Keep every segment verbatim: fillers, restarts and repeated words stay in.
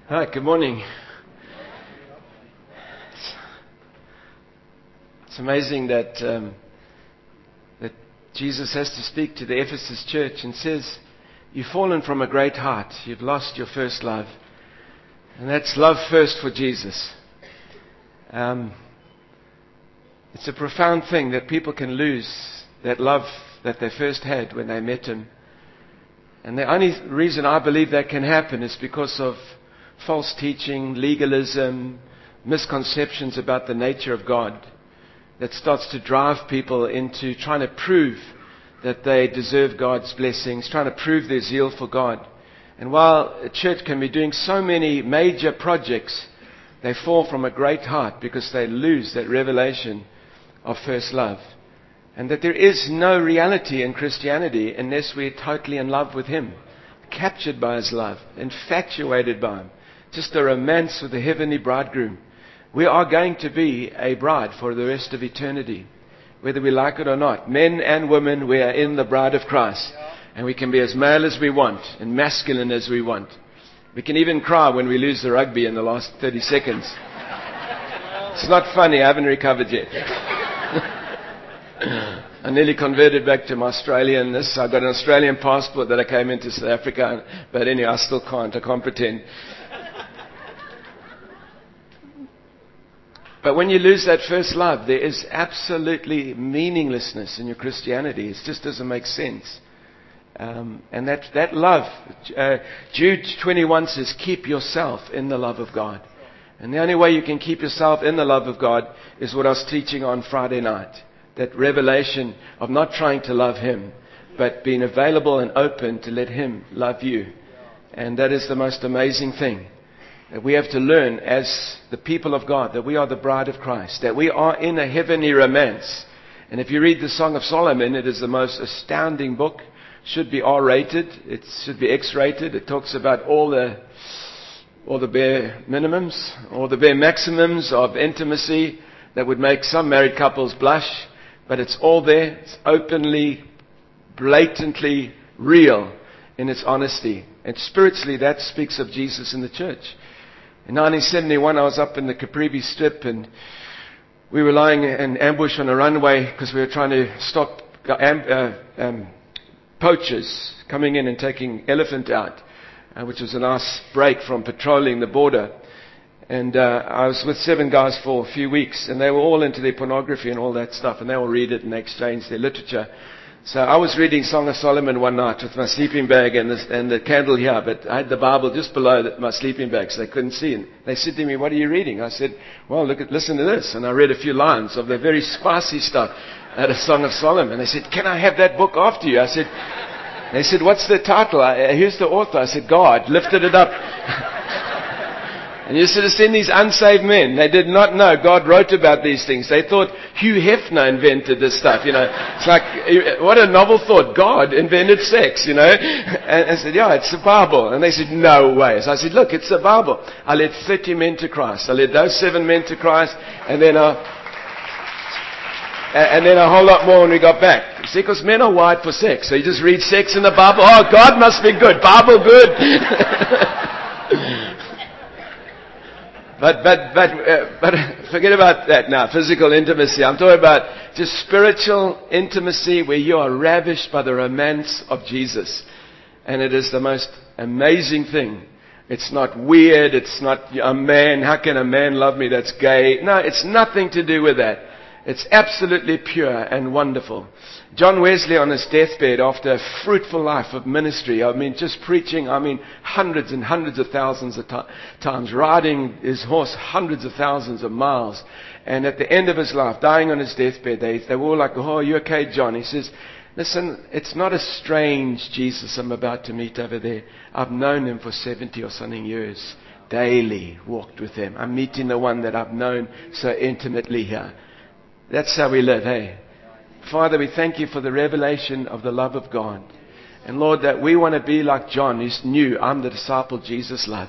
Hi, good morning. It's, it's amazing that um, that Jesus has to speak to the Ephesus church and says, "You've fallen from a great height. You've lost your first love," and that's love first for Jesus. Um, it's a profound thing that people can lose that love that they first had when they met Him, and the only reason I believe that can happen is because of false teaching, legalism, misconceptions about the nature of God that starts to drive people into trying to prove that they deserve God's blessings, trying to prove their zeal for God. And while a church can be doing so many major projects, they fall from a great height because they lose that revelation of first love. And that there is no reality in Christianity unless we're totally in love with Him, captured by His love, infatuated by Him. Just a romance with the heavenly bridegroom. We are going to be a bride for the rest of eternity, whether we like it or not. Men and women, we are in the bride of Christ. And we can be as male as we want and masculine as we want. We can even cry when we lose the rugby in the last thirty seconds. It's not funny, I haven't recovered yet. I nearly converted back to my Australianness. I got an Australian passport that I came into South Africa, but anyway, I still can't. I can't pretend. But when you lose that first love, there is absolutely meaninglessness in your Christianity. It just doesn't make sense. Um, and that, that love, uh, Jude twenty-one says, keep yourself in the love of God. And the only way you can keep yourself in the love of God is what I was teaching on Friday night. That revelation of not trying to love Him, but being available and open to let Him love you. And that is the most amazing thing. That we have to learn as the people of God, that we are the bride of Christ, that we are in a heavenly romance. And if you read the Song of Solomon, it is the most astounding book. Should be R-rated. It should be X-rated. It talks about all the all the bare minimums, all the bare maximums of intimacy that would make some married couples blush. But it's all there. It's openly, blatantly real in its honesty. And spiritually, that speaks of Jesus in the church. In nineteen seventy-one, I was up in the Caprivi Strip and we were lying in ambush on a runway because we were trying to stop uh, um, poachers coming in and taking elephant out, uh, which was a nice break from patrolling the border. And uh, I was with seven guys for a few weeks, and they were all into their pornography and all that stuff, and they all read it and they exchange their literature. So I was reading Song of Solomon one night with my sleeping bag and, this, and the candle here, but I had the Bible just below the, my sleeping bag, so they couldn't see. And they said to me, "What are you reading?" I said, "Well, look at, listen to this." And I read a few lines of the very spicy stuff out of Song of Solomon. They said, "Can I have that book after you?" I said, they said, "What's the title?" I, "Who's the author?" I said, "God." Lifted it up. And you should have seen these unsaved men. They did not know God wrote about these things. They thought Hugh Hefner invented this stuff, you know. It's like, what a novel thought. God invented sex, you know. And I said, "Yeah, it's the Bible." And they said, "No way." So I said, "Look, it's the Bible." I led thirty men to Christ. I led those seven men to Christ. And then I... And then a whole lot more when we got back. See, because men are wired for sex. So you just read sex in the Bible. Oh, God must be good. Bible good. But but but uh, but forget about that now. Physical intimacy. I'm talking about just spiritual intimacy where you are ravished by the romance of Jesus, and it is the most amazing thing. It's not weird. It's not a man. How can a man love me? That's gay. No, it's nothing to do with that. It's absolutely pure and wonderful. John Wesley on his deathbed after a fruitful life of ministry, I mean just preaching, I mean hundreds and hundreds of thousands of t- times, riding his horse hundreds of thousands of miles. And at the end of his life, dying on his deathbed, they, they were all like, "Oh, are you okay, John?" He says, "Listen, it's not a strange Jesus I'm about to meet over there. I've known Him for seventy or something years. Daily walked with Him. I'm meeting the one that I've known so intimately here." That's how we live, hey? Father, we thank You for the revelation of the love of God. And Lord, that we want to be like John, who knew, I'm the disciple Jesus loved.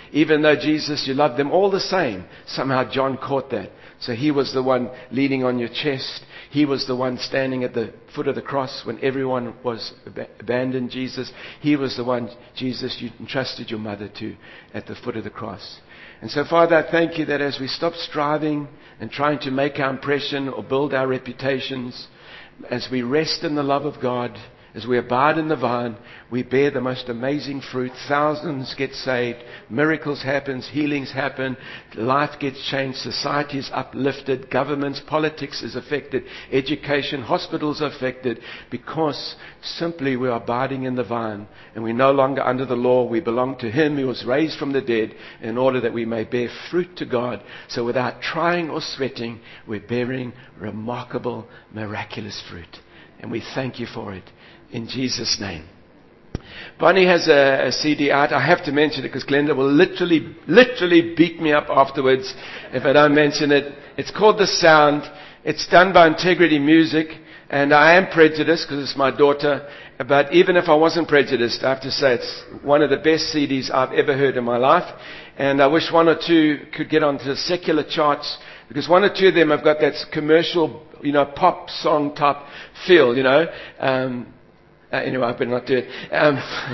even though Jesus, you loved them all the same. Somehow John caught that. So he was the one leaning on your chest. He was the one standing at the foot of the cross when everyone was ab- abandoned Jesus. He was the one, Jesus, you entrusted your mother to at the foot of the cross. And so, Father, I thank you that as we stop striving and trying to make our impression or build our reputations, as we rest in the love of God, as we abide in the vine, we bear the most amazing fruit. Thousands get saved. Miracles happen. Healings happen. Life gets changed. Society is uplifted. Governments, politics is affected. Education, hospitals are affected. Because simply we are abiding in the vine. And we're no longer under the law. We belong to Him who was raised from the dead in order that we may bear fruit to God. So without trying or sweating, we're bearing remarkable, miraculous fruit. And we thank you for it. In Jesus' name. Bonnie has a, a C D out. I have to mention it because Glenda will literally, literally beat me up afterwards if I don't mention it. It's called The Sound. It's done by Integrity Music. And I am prejudiced because it's my daughter. But even if I wasn't prejudiced, I have to say it's one of the best C Ds I've ever heard in my life. And I wish one or two could get onto the secular charts, because one or two of them have got that commercial, you know, pop song type feel, you know. Um, Uh, anyway, I better not do it. Um,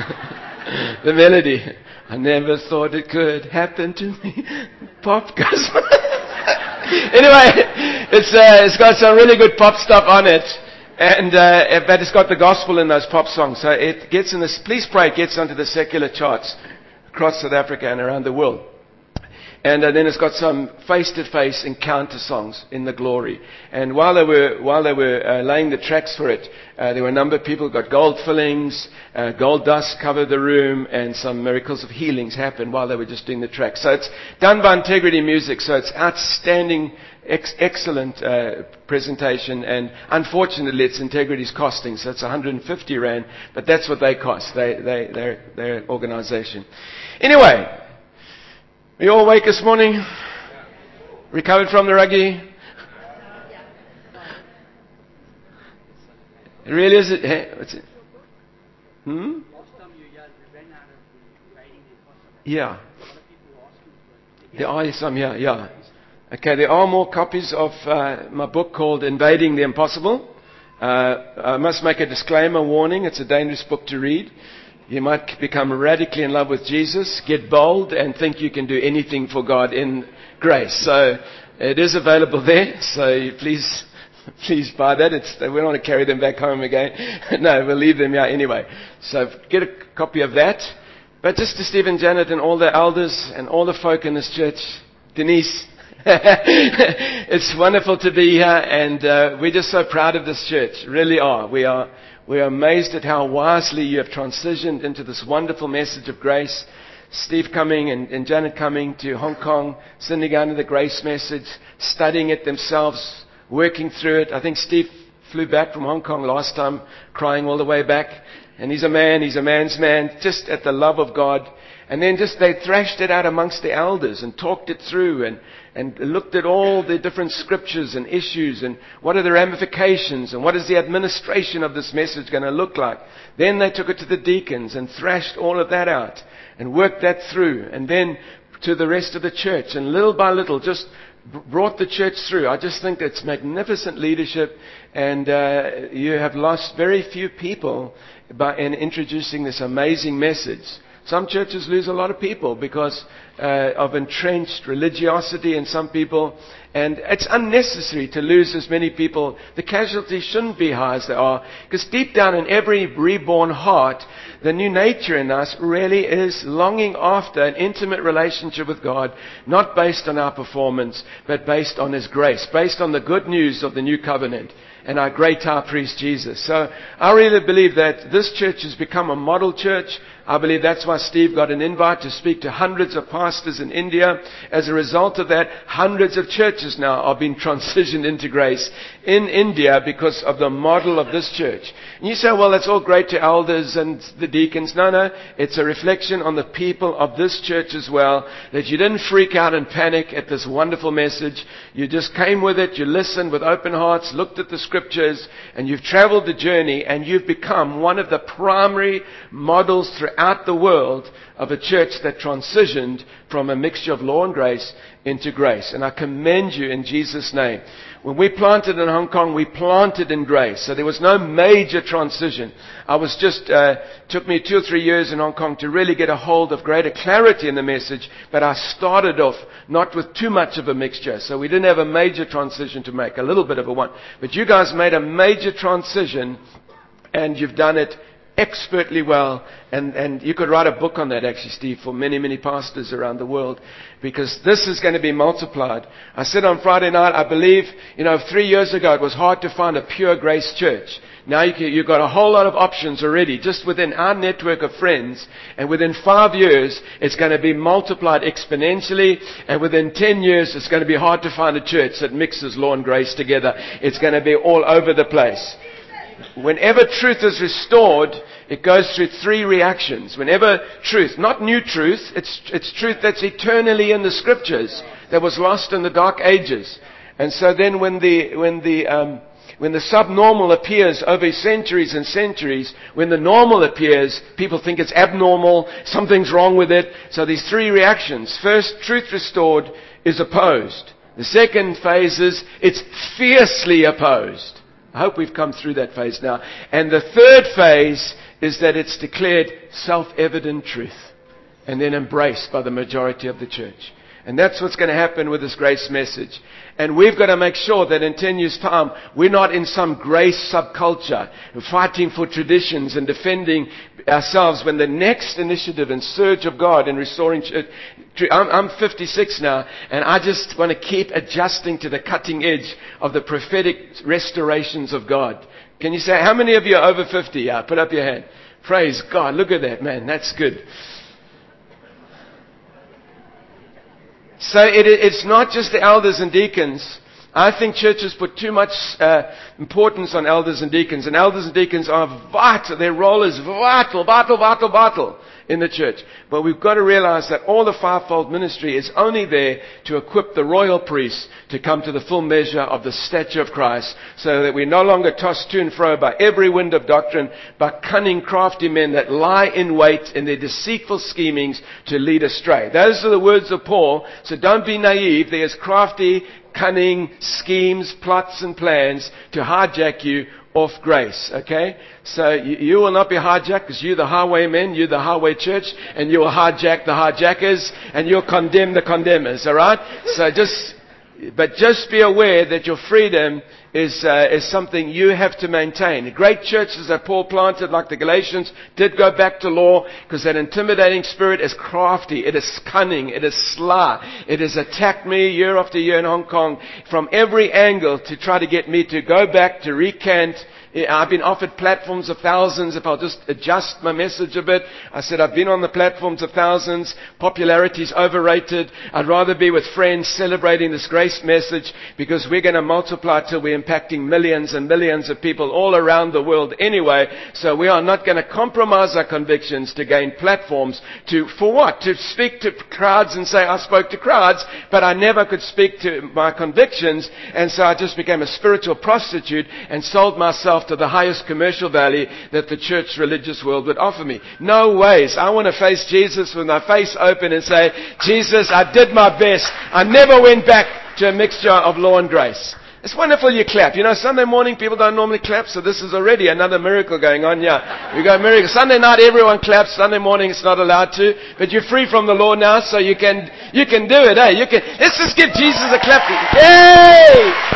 the melody. I never thought it could happen to me. Pop gospel. Anyway, it's uh, it's got some really good pop stuff on it, and uh, but it's got the gospel in those pop songs. So it gets in this. Please pray it gets onto the secular charts across South Africa and around the world. And uh, then it's got some face-to-face encounter songs in the glory. And while they were while they were uh, laying the tracks for it, uh, there were a number of people who got gold fillings, uh, gold dust covered the room, and some miracles of healings happened while they were just doing the tracks. So it's done by Integrity Music. So it's outstanding, ex- excellent uh, presentation. And unfortunately, it's Integrity's costing, so it's one hundred fifty rand. But that's what they cost. They they they're they're an organisation. Anyway. Are you all awake this morning? Recovered from the rugby? It really is. It, hey, what's it? Hmm? Yeah. There are some, yeah, yeah. Okay, there are more copies of uh, my book called Invading the Impossible. Uh, I must make a disclaimer, warning, it's a dangerous book to read. You might become radically in love with Jesus, get bold, and think you can do anything for God in grace. So it is available there. So please, please buy that. It's, we don't want to carry them back home again. No, we'll leave them here anyway. So get a copy of that. But just to Stephen, Janet, and all the elders and all the folk in this church, Denise, it's wonderful to be here, and uh, we're just so proud of this church. Really are. We are. We are amazed at how wisely you have transitioned into this wonderful message of grace. Steve coming and, and Janet coming to Hong Kong, sending out the grace message, studying it themselves, working through it. I think Steve flew back from Hong Kong last time, crying all the way back. And he's a man, he's a man's man, just at the love of God. And then just they thrashed it out amongst the elders and talked it through and, and looked at all the different scriptures and issues and what are the ramifications and what is the administration of this message going to look like. Then they took it to the deacons and thrashed all of that out and worked that through. And then to the rest of the church, and little by little just brought the church through. I just think it's magnificent leadership, and uh, you have lost very few people by in introducing this amazing message. Some churches lose a lot of people because uh, of entrenched religiosity in some people. And it's unnecessary to lose as many people. The casualties shouldn't be high as they are. Because deep down in every reborn heart, the new nature in us really is longing after an intimate relationship with God. Not based on our performance, but based on His grace. Based on the good news of the new covenant and our great high priest Jesus. So I really believe that this church has become a model church. I believe that's why Steve got an invite to speak to hundreds of pastors in India. As a result of that, hundreds of churches now are being transitioned into grace in India because of the model of this church. And you say, well, that's all great to elders and the deacons. No, no. It's a reflection on the people of this church as well, that you didn't freak out and panic at this wonderful message. You just came with it. You listened with open hearts, looked at the scriptures, and you've traveled the journey, and you've become one of the primary models throughout the world of a church that transitioned from a mixture of law and grace into grace. And I commend you in Jesus' name. When we planted in Hong Kong, we planted in grace. So there was no major transition. I was just, uh, took me two or three years in Hong Kong to really get a hold of greater clarity in the message. But I started off not with too much of a mixture. So we didn't have a major transition to make, a little bit of a one. But you guys made a major transition, and you've done it expertly well, and, and you could write a book on that actually, Steve, for many, many pastors around the world, because this is going to be multiplied. I said on Friday night, I believe, you know, three years ago it was hard to find a pure grace church. Now you can, you've got a whole lot of options already, just within our network of friends, and within five years it's going to be multiplied exponentially, and within ten years it's going to be hard to find a church that mixes law and grace together. It's going to be all over the place. Whenever truth is restored, it goes through three reactions. Whenever truth, not new truth, it's, it's truth that's eternally in the scriptures, that was lost in the dark ages. And so then when the, when the, um, when the subnormal appears over centuries and centuries, when the normal appears, people think it's abnormal, something's wrong with it. So these three reactions. First, truth restored is opposed. The second phase is it's fiercely opposed. I hope we've come through that phase now. And the third phase is that it's declared self-evident truth and then embraced by the majority of the church. And that's what's going to happen with this grace message. And we've got to make sure that in ten years' time, we're not in some grace subculture, fighting for traditions and defending ourselves, when the next initiative and surge of God in restoring church. I'm, I'm fifty-six now, and I just want to keep adjusting to the cutting edge of the prophetic restorations of God. Can you say, how many of you are over fifty? Yeah, put up your hand. Praise God. Look at that, man. That's good. So it, it's not just the elders and deacons. I think churches put too much uh, importance on elders and deacons. And elders and deacons are vital. Their role is vital, vital, vital, vital in the church. But we've got to realize that all the fivefold ministry is only there to equip the royal priests to come to the full measure of the stature of Christ, so that we no longer tossed to and fro by every wind of doctrine, by cunning, crafty men that lie in wait in their deceitful schemings to lead astray. Those are the words of Paul. So don't be naive. There's crafty, cunning schemes, plots and plans to hijack you off grace, okay? So you, you will not be hijacked, because you're the highwaymen, you're the highway church, and you will hijack the hijackers, and you'll condemn the condemners, alright? So just, but just be aware that your freedom is, uh, is something you have to maintain. The great churches that Paul planted, like the Galatians, did go back to law, because that intimidating spirit is crafty, it is cunning, it is sly. It has attacked me year after year in Hong Kong from every angle to try to get me to go back, to recant. I've been offered platforms of thousands if I'll just adjust my message a bit. I said, I've been on the platforms of thousands. Popularity's overrated. I'd rather be with friends celebrating this grace message, because we're going to multiply till we're impacting millions and millions of people all around the world anyway. So we are not going to compromise our convictions to gain platforms. To, for what? To speak to crowds and say, I spoke to crowds, but I never could speak to my convictions. And so I just became a spiritual prostitute and sold myself to the highest commercial value that the church religious world would offer me. No ways. I want to face Jesus with my face open and say, Jesus, I did my best. I never went back to a mixture of law and grace. It's wonderful you clap. You know, Sunday morning people don't normally clap, so this is already another miracle going on. Yeah, we got a miracle. Sunday night everyone claps. Sunday morning it's not allowed to, but you're free from the law now, so you can you can do it. Hey, you can. Let's just give Jesus a clap. Yay!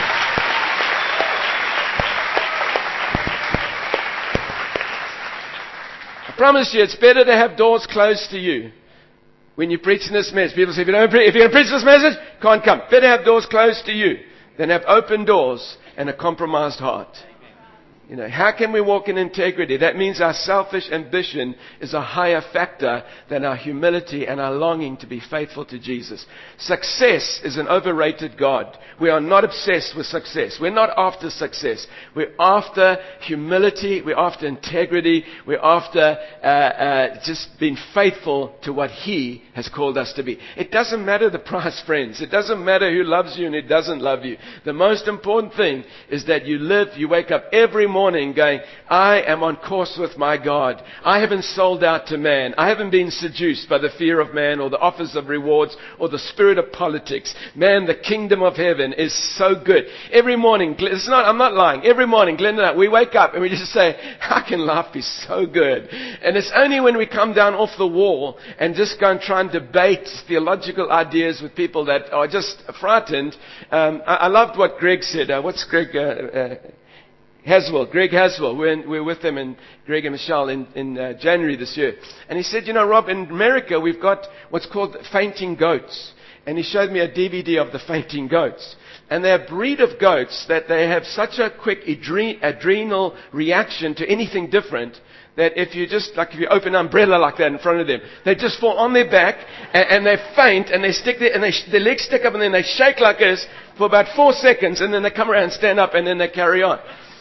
I promise you, it's better to have doors closed to you when you're preaching this message. People say, if, you don't pre- if you're going to preach this message, can't come. Better have doors closed to you than have open doors and a compromised heart. You know, how can we walk in integrity? That means our selfish ambition is a higher factor than our humility and our longing to be faithful to Jesus. Success is an overrated God. We are not obsessed with success. We're not after success. We're after humility. We're after integrity. We're after uh, uh, just being faithful to what He has called us to be. It doesn't matter the price, friends. It doesn't matter who loves you and who doesn't love you. The most important thing is that you live, you wake up every morning morning going, I am on course with my God. I haven't sold out to man. I haven't been seduced by the fear of man or the offers of rewards or the spirit of politics. Man, the kingdom of heaven is so good. Every morning, it's not, I'm not lying. Every morning, Glenn and I, we wake up and we just say, how can life be so good? And it's only when we come down off the wall and just go and try and debate theological ideas with people that are just frightened. Um, I, I loved what Greg said. Uh, what's Greg? Uh, uh, Haswell, Greg Haswell. We're, in, we're with him and Greg and Michelle in, in uh, January this year. And he said, you know, Rob, in America we've got what's called fainting goats. And he showed me a D V D of the fainting goats. And they're a breed of goats that they have such a quick adre- adrenal reaction to anything different that if you just, like if you open an umbrella like that in front of them, they just fall on their back and, and they faint and they stick there and they, their legs stick up and then they shake like this for about four seconds and then they come around and stand up and then they carry on.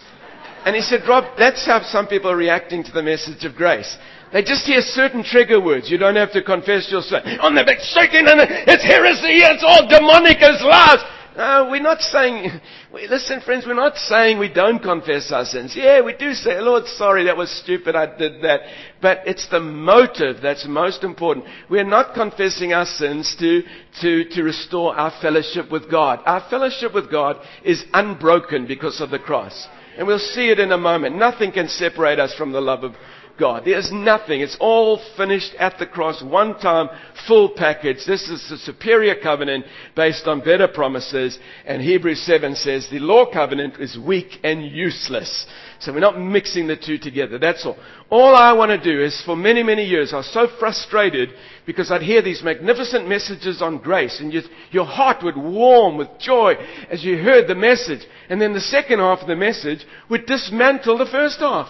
And he said, Rob, that's how some people are reacting to the message of grace. They just hear certain trigger words. You don't have to confess your sin. On their back, shaking, and it's heresy, it's all demonic, it's lies. No, we're not saying, listen friends, we're not saying we don't confess our sins. Yeah, we do say, Lord, sorry, that was stupid, I did that. But it's the motive that's most important. We're not confessing our sins to, to, to restore our fellowship with God. Our fellowship with God is unbroken because of the cross. And we'll see it in a moment. Nothing can separate us from the love of God. There's nothing. It's all finished at the cross. One time, full package. This is the superior covenant based on better promises. And Hebrews seven says the law covenant is weak and useless. So we're not mixing the two together. That's all. All I want to do is, for many, many years, I was so frustrated because I'd hear these magnificent messages on grace and you, your heart would warm with joy as you heard the message. And then the second half of the message would dismantle the first half.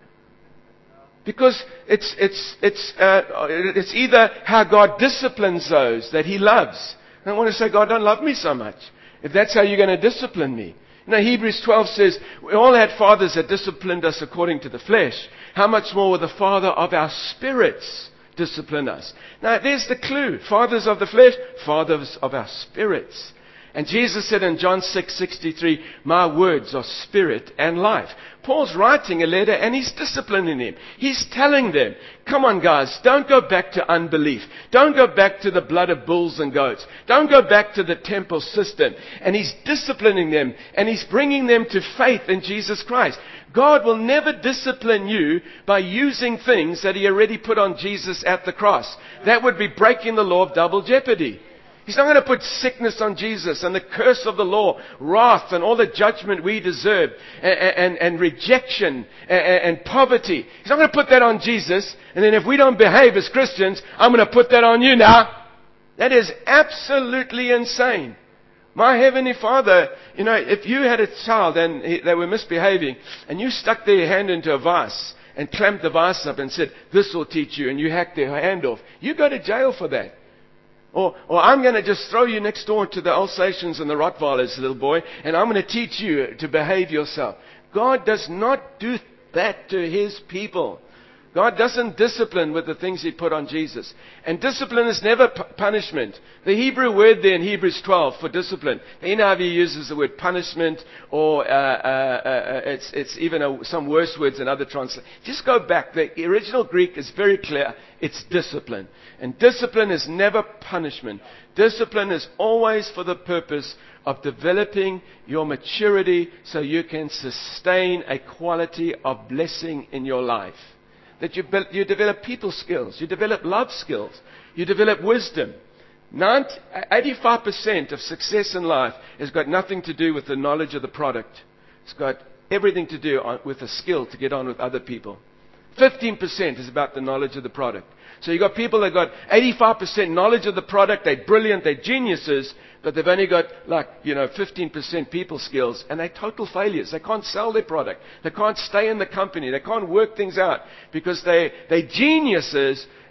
Because it's, it's, it's, uh, it's either how God disciplines those that He loves. And I want to say, God, don't love me so much. If that's how you're going to discipline me. You know, Hebrews twelve says, we all had fathers that disciplined us according to the flesh. How much more will the Father of our spirits discipline us? Now, there's the clue. Fathers of the flesh, fathers of our spirits. And Jesus said in John six sixty-three, my words are spirit and life. Paul's writing a letter and he's disciplining them. He's telling them, come on guys, don't go back to unbelief. Don't go back to the blood of bulls and goats. Don't go back to the temple system. And he's disciplining them and he's bringing them to faith in Jesus Christ. God will never discipline you by using things that He already put on Jesus at the cross. That would be breaking the law of double jeopardy. He's not going to put sickness on Jesus and the curse of the law, wrath and all the judgment we deserve, and, and, and rejection and, and poverty. He's not going to put that on Jesus, and then if we don't behave as Christians, I'm going to put that on you now. That is absolutely insane. My Heavenly Father, you know, if you had a child and he, they were misbehaving, and you stuck their hand into a vice and clamped the vice up and said, this will teach you, and you hacked their hand off, you go to jail for that. Or, or I'm going to just throw you next door to the Alsatians and the Rottweilers, little boy, and I'm going to teach you to behave yourself. God does not do that to His people. God doesn't discipline with the things He put on Jesus. And discipline is never p- punishment. The Hebrew word there in Hebrews twelve for discipline, the N I V uses the word punishment, or uh, uh, uh, it's, it's even a, some worse words in other translations. Just go back. The original Greek is very clear. It's discipline. And discipline is never punishment. Discipline is always for the purpose of developing your maturity so you can sustain a quality of blessing in your life. That you, build, you develop people skills, you develop love skills, you develop wisdom. ninety, eighty-five percent of success in life has got nothing to do with the knowledge of the product. It's got everything to do on, with the skill to get on with other people. fifteen percent is about the knowledge of the product. So you've got people that got eighty-five percent knowledge of the product, they're brilliant, they're geniuses, but they've only got like, you know, fifteen percent people skills, and they're total failures. They can't sell their product. They can't stay in the company. They can't work things out because they, they're geniuses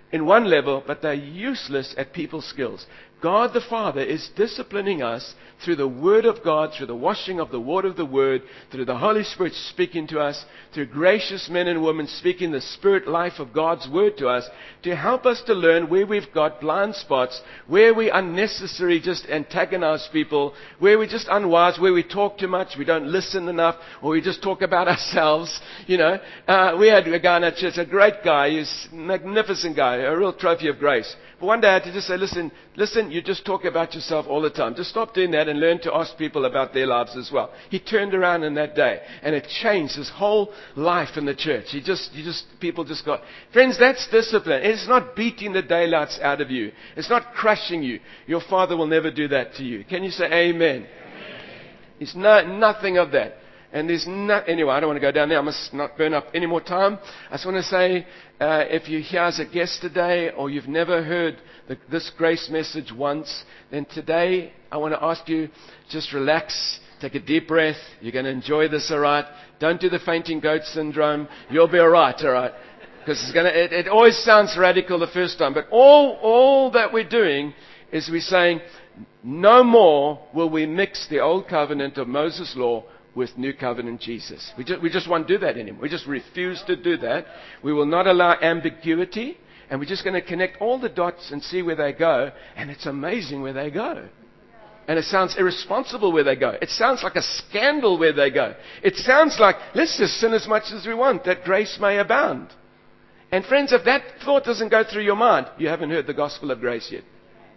in one level, but they're useless at people skills. God the Father is disciplining us through the Word of God, through the washing of the water of the Word, through the Holy Spirit speaking to us, through gracious men and women speaking the Spirit life of God's Word to us, to help us to learn where we've got blind spots, where we unnecessarily just antagonize people, where we're just unwise, where we talk too much, we don't listen enough, or we just talk about ourselves. You know, uh, we had a guy in our church, a great guy, he's a magnificent guy, a real trophy of grace. But one day I had to just say, listen, listen, you just talk about yourself all the time. Just stop doing that and learn to ask people about their lives as well. He turned around in that day, and it changed his whole life in the church. He just, you just, people just got, friends, that's discipline. It's not beating the daylights out of you. It's not crushing you. Your Father will never do that to you. Can you say amen? Amen. It's no, nothing of that. And there's no, anyway, I don't want to go down there. I must not burn up any more time. I just want to say, uh, if you're here as a guest today, or you've never heard the, this grace message once, then today I want to ask you, just relax, take a deep breath. You're going to enjoy this, all right? Don't do the fainting goat syndrome. You'll be all right, all right? Because it's going to, it, it always sounds radical the first time, but all, all that we're doing is we're saying, no more will we mix the old covenant of Moses' law with New Covenant Jesus. We just, we just won't do that anymore. We just refuse to do that. We will not allow ambiguity, and we're just going to connect all the dots and see where they go, and it's amazing where they go. And it sounds irresponsible where they go. It sounds like a scandal where they go. It sounds like, let's just sin as much as we want, that grace may abound. And friends, if that thought doesn't go through your mind, you haven't heard the gospel of grace yet.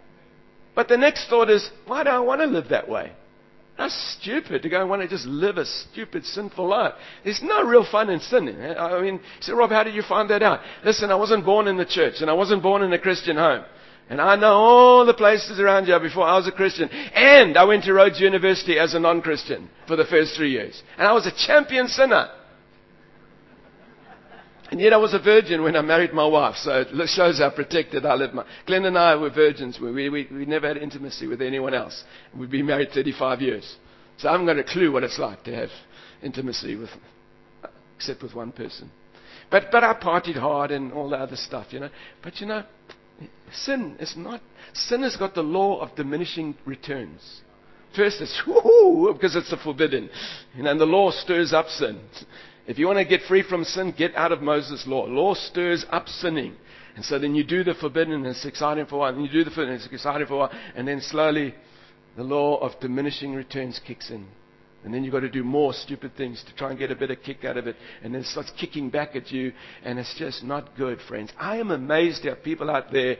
But the next thought is, why do I want to live that way? That's stupid to go and want to just live a stupid, sinful life. There's no real fun in sin. I mean, you say, Rob, how did you find that out? Listen, I wasn't born in the church, and I wasn't born in a Christian home. And I know all the places around here before I was a Christian. And I went to Rhodes University as a non-Christian for the first three years. And I was a champion sinner. And yet I was a virgin when I married my wife. So it shows how protected I lived. My, Glenn and I were virgins. We, we, we never had intimacy with anyone else. We've been married thirty-five years. So I haven't got a clue what it's like to have intimacy with, except with one person. But, but I partied hard and all the other stuff, you know. But you know, sin is not, sin has got the law of diminishing returns. First it's, whoo, because it's a forbidden. You know, and the law stirs up sin. If you want to get free from sin, get out of Moses' law. Law stirs up sinning. And so then you do the forbidden and it's exciting for a while. And you do the forbidden and it's exciting for a while. And then slowly the law of diminishing returns kicks in. And then you've got to do more stupid things to try and get a better kick out of it. And then it starts kicking back at you. And it's just not good, friends. I am amazed at people out there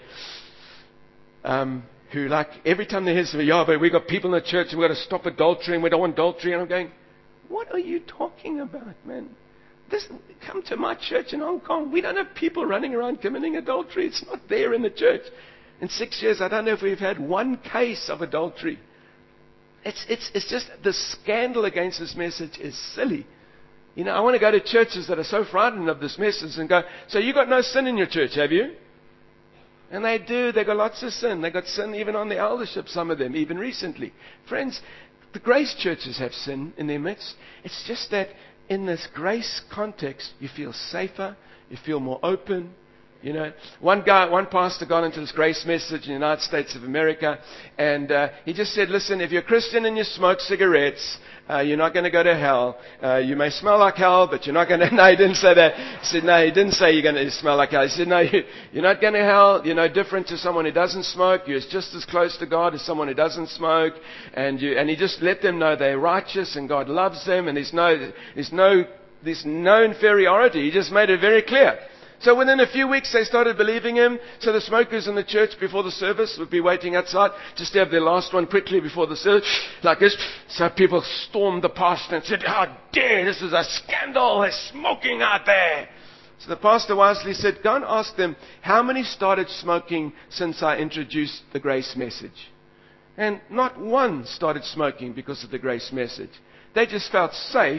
um, who like every time they hear something, yeah, but we've got people in the church and we've got to stop adultery and we don't want adultery. And I'm going, what are you talking about, man? This, come to my church in Hong Kong. We don't have people running around committing adultery. It's not there in the church. In six years, I don't know if we've had one case of adultery. It's, it's, it's just the scandal against this message is silly. You know, I want to go to churches that are so frightened of this message and go, so you got no sin in your church, have you? And they do. They got lots of sin. They got sin even on the eldership, some of them, even recently. Friends, the grace churches have sin in their midst. It's just that in this grace context, you feel safer, you feel more open. You know, one guy, one pastor got into this grace message in the United States of America, and uh, he just said, listen, if you're a Christian and you smoke cigarettes, uh, you're not going to go to hell. Uh, you may smell like hell, but you're not going to... No, he didn't say that. He said, no, he didn't say you're going to smell like hell. He said, no, you, you're not going to hell. You're no different to someone who doesn't smoke. You're just as close to God as someone who doesn't smoke. And you, and he just let them know they're righteous and God loves them, and there's no, there's no, there's no inferiority. He just made it very clear. So within a few weeks, they started believing him. So the smokers in the church before the service would be waiting outside just to have their last one quickly before the service, like this. So people stormed the pastor and said, how dare, this is a scandal, there's smoking out there. So the pastor wisely said, go and ask them, how many started smoking since I introduced the grace message? And not one started smoking because of the grace message. They just felt safe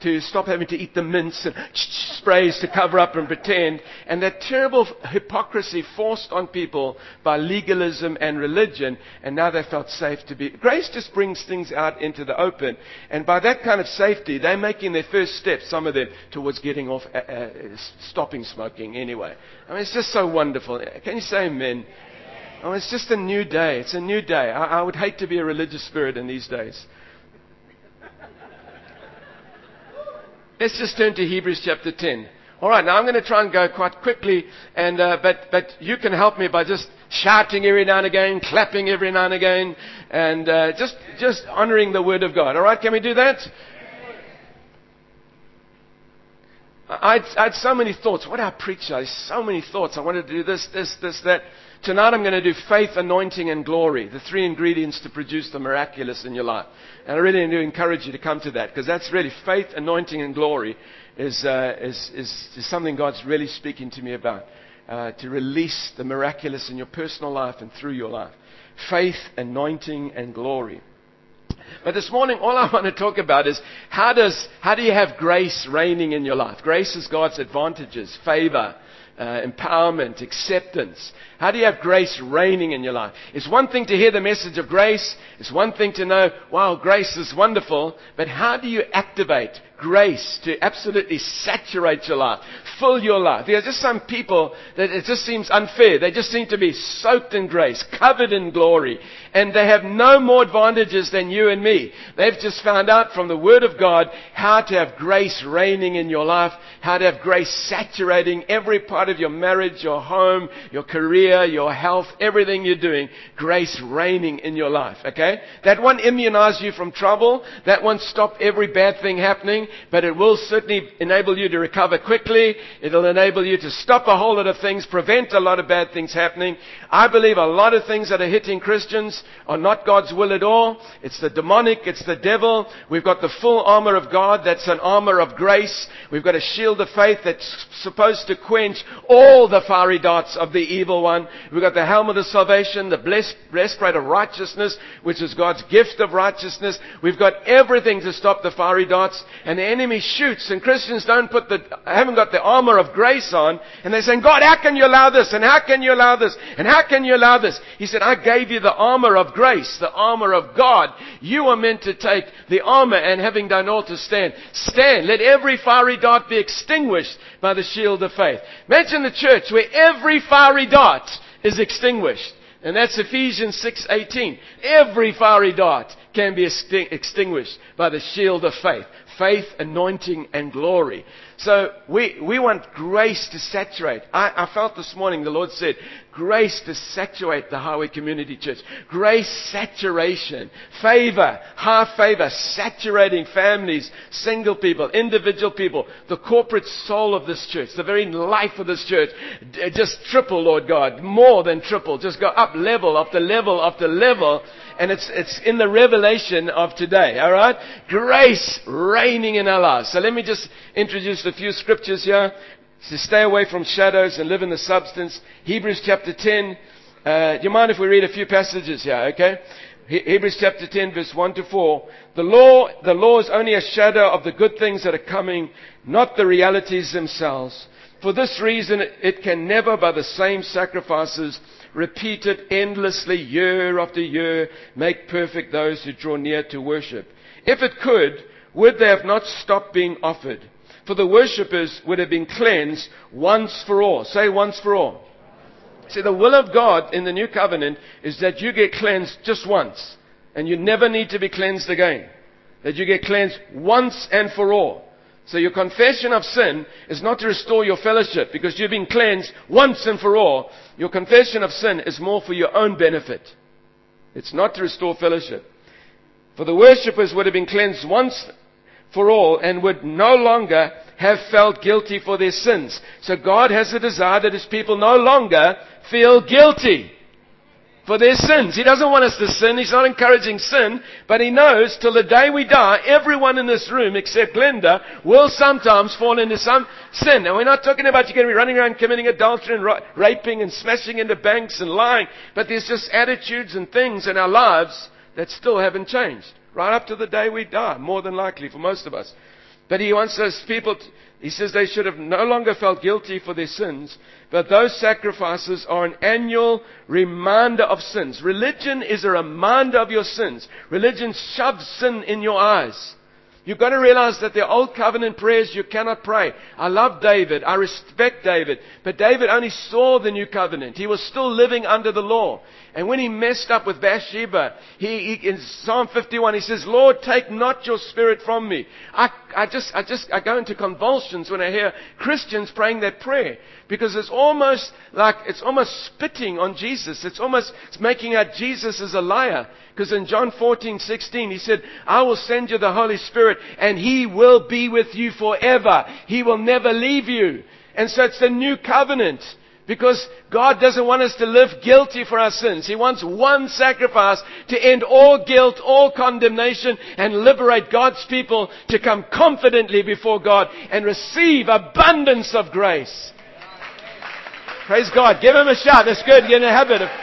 to stop having to eat the mints and sprays to cover up and pretend. And that terrible hypocrisy forced on people by legalism and religion. And now they felt safe to be. Grace just brings things out into the open. And by that kind of safety, they're making their first steps, some of them, towards getting off, uh, uh, stopping smoking anyway. I mean, it's just so wonderful. Can you say amen? Oh, it's just a new day. It's a new day. I, I would hate to be a religious spirit in these days. Let's just turn to Hebrews chapter ten. All right, now I'm going to try and go quite quickly, and uh, but but you can help me by just shouting every now and again, clapping every now and again, and uh, just just honoring the word of God. All right, can we do that? I had, I had so many thoughts. What I preach, I had so many thoughts. I wanted to do this, this, this, that. Tonight I'm going to do faith, anointing, and glory. The three ingredients to produce the miraculous in your life. And I really do encourage you to come to that, because that's really faith, anointing, and glory is, uh, is, is, is something God's really speaking to me about. Uh, to release the miraculous in your personal life and through your life. Faith, anointing, and glory. But this morning, all I want to talk about is how does, how do you have grace reigning in your life? Grace is God's advantages, favor, uh, empowerment, acceptance. How do you have grace reigning in your life? It's one thing to hear the message of grace. It's one thing to know, wow, grace is wonderful. But how do you activate grace to absolutely saturate your life, fill your life? There are just some people that it just seems unfair. They just seem to be soaked in grace, covered in glory, and they have no more advantages than you and me. They've just found out from the Word of God how to have grace reigning in your life, how to have grace saturating every part of your marriage, your home, your career, your health, everything you're doing, grace reigning in your life, okay? That won't immunize you from trouble. That won't stop every bad thing happening, but it will certainly enable you to recover quickly. It'll enable you to stop a whole lot of things, prevent a lot of bad things happening. I believe a lot of things that are hitting Christians are not God's will at all. It's the demonic, it's the devil. We've got the full armor of God. That's an armor of grace. We've got a shield of faith that's supposed to quench all the fiery darts of the evil one. We've got the helmet of salvation, the blessed breastplate of righteousness, which is God's gift of righteousness. We've got everything to stop the fiery darts. And the enemy shoots, and Christians don't put the, haven't got the armor of grace on, and they're saying, God, how can you allow this? And how can you allow this? And how can you allow this? He said, I gave you the armor of grace, the armor of God. You are meant to take the armor, and having done all to stand, stand. Let every fiery dart be extinguished by the shield of faith. Imagine the church where every fiery dart is extinguished. And that's Ephesians six eighteen. Every fiery dart can be extinguished by the shield of faith. Faith, anointing, and glory. So we we want grace to saturate. I, I felt this morning the Lord said, grace to saturate the Highway Community Church. Grace saturation. Favor, high favor, saturating families, single people, individual people, the corporate soul of this church, the very life of this church. Just triple, Lord God, more than triple. Just go up level after level after level. And it's it's in the revelation of today, all right? Grace reigning in our lives. So let me just introduce a few scriptures here to stay away from shadows and live in the substance. Hebrews chapter ten. Uh, do you mind if we read a few passages here, okay? He- Hebrews chapter ten, verse one to four. The law, the law is only a shadow of the good things that are coming, not the realities themselves. For this reason, it can never, by the same sacrifices, repeated endlessly year after year, make perfect those who draw near to worship. If it could, would they have not stopped being offered? For the worshippers would have been cleansed once for all. Say once for all. See, the will of God in the new covenant is that you get cleansed just once. And you never need to be cleansed again. That you get cleansed once and for all. So your confession of sin is not to restore your fellowship because you've been cleansed once and for all. Your confession of sin is more for your own benefit. It's not to restore fellowship. For the worshippers would have been cleansed once for all and would no longer have felt guilty for their sins. So God has a desire that His people no longer feel guilty for their sins. He doesn't want us to sin. He's not encouraging sin. But He knows till the day we die, everyone in this room except Glenda will sometimes fall into some sin. And we're not talking about you're going to be running around committing adultery and ra- raping and smashing into banks and lying. But there's just attitudes and things in our lives that still haven't changed. Right up to the day we die, more than likely for most of us. But he wants those people, to, he says they should have no longer felt guilty for their sins, but those sacrifices are an annual reminder of sins. Religion is a reminder of your sins. Religion shoves sin in your eyes. You've got to realize that the old covenant prayers you cannot pray. I love David. I respect David. But David only saw the new covenant. He was still living under the law. And when he messed up with Bathsheba, he, he in Psalm fifty-one, he says, Lord, take not your spirit from me. I, I just, I just, I go into convulsions when I hear Christians praying that prayer. Because it's almost like, it's almost spitting on Jesus. It's almost it's making out Jesus as a liar. Because in John fourteen sixteen, he said, I will send you the Holy Spirit and He will be with you forever. He will never leave you. And so it's the new covenant. Because God doesn't want us to live guilty for our sins. He wants one sacrifice to end all guilt, all condemnation, and liberate God's people to come confidently before God and receive abundance of grace. Praise God. Give Him a shout. That's good. Get in a habit of...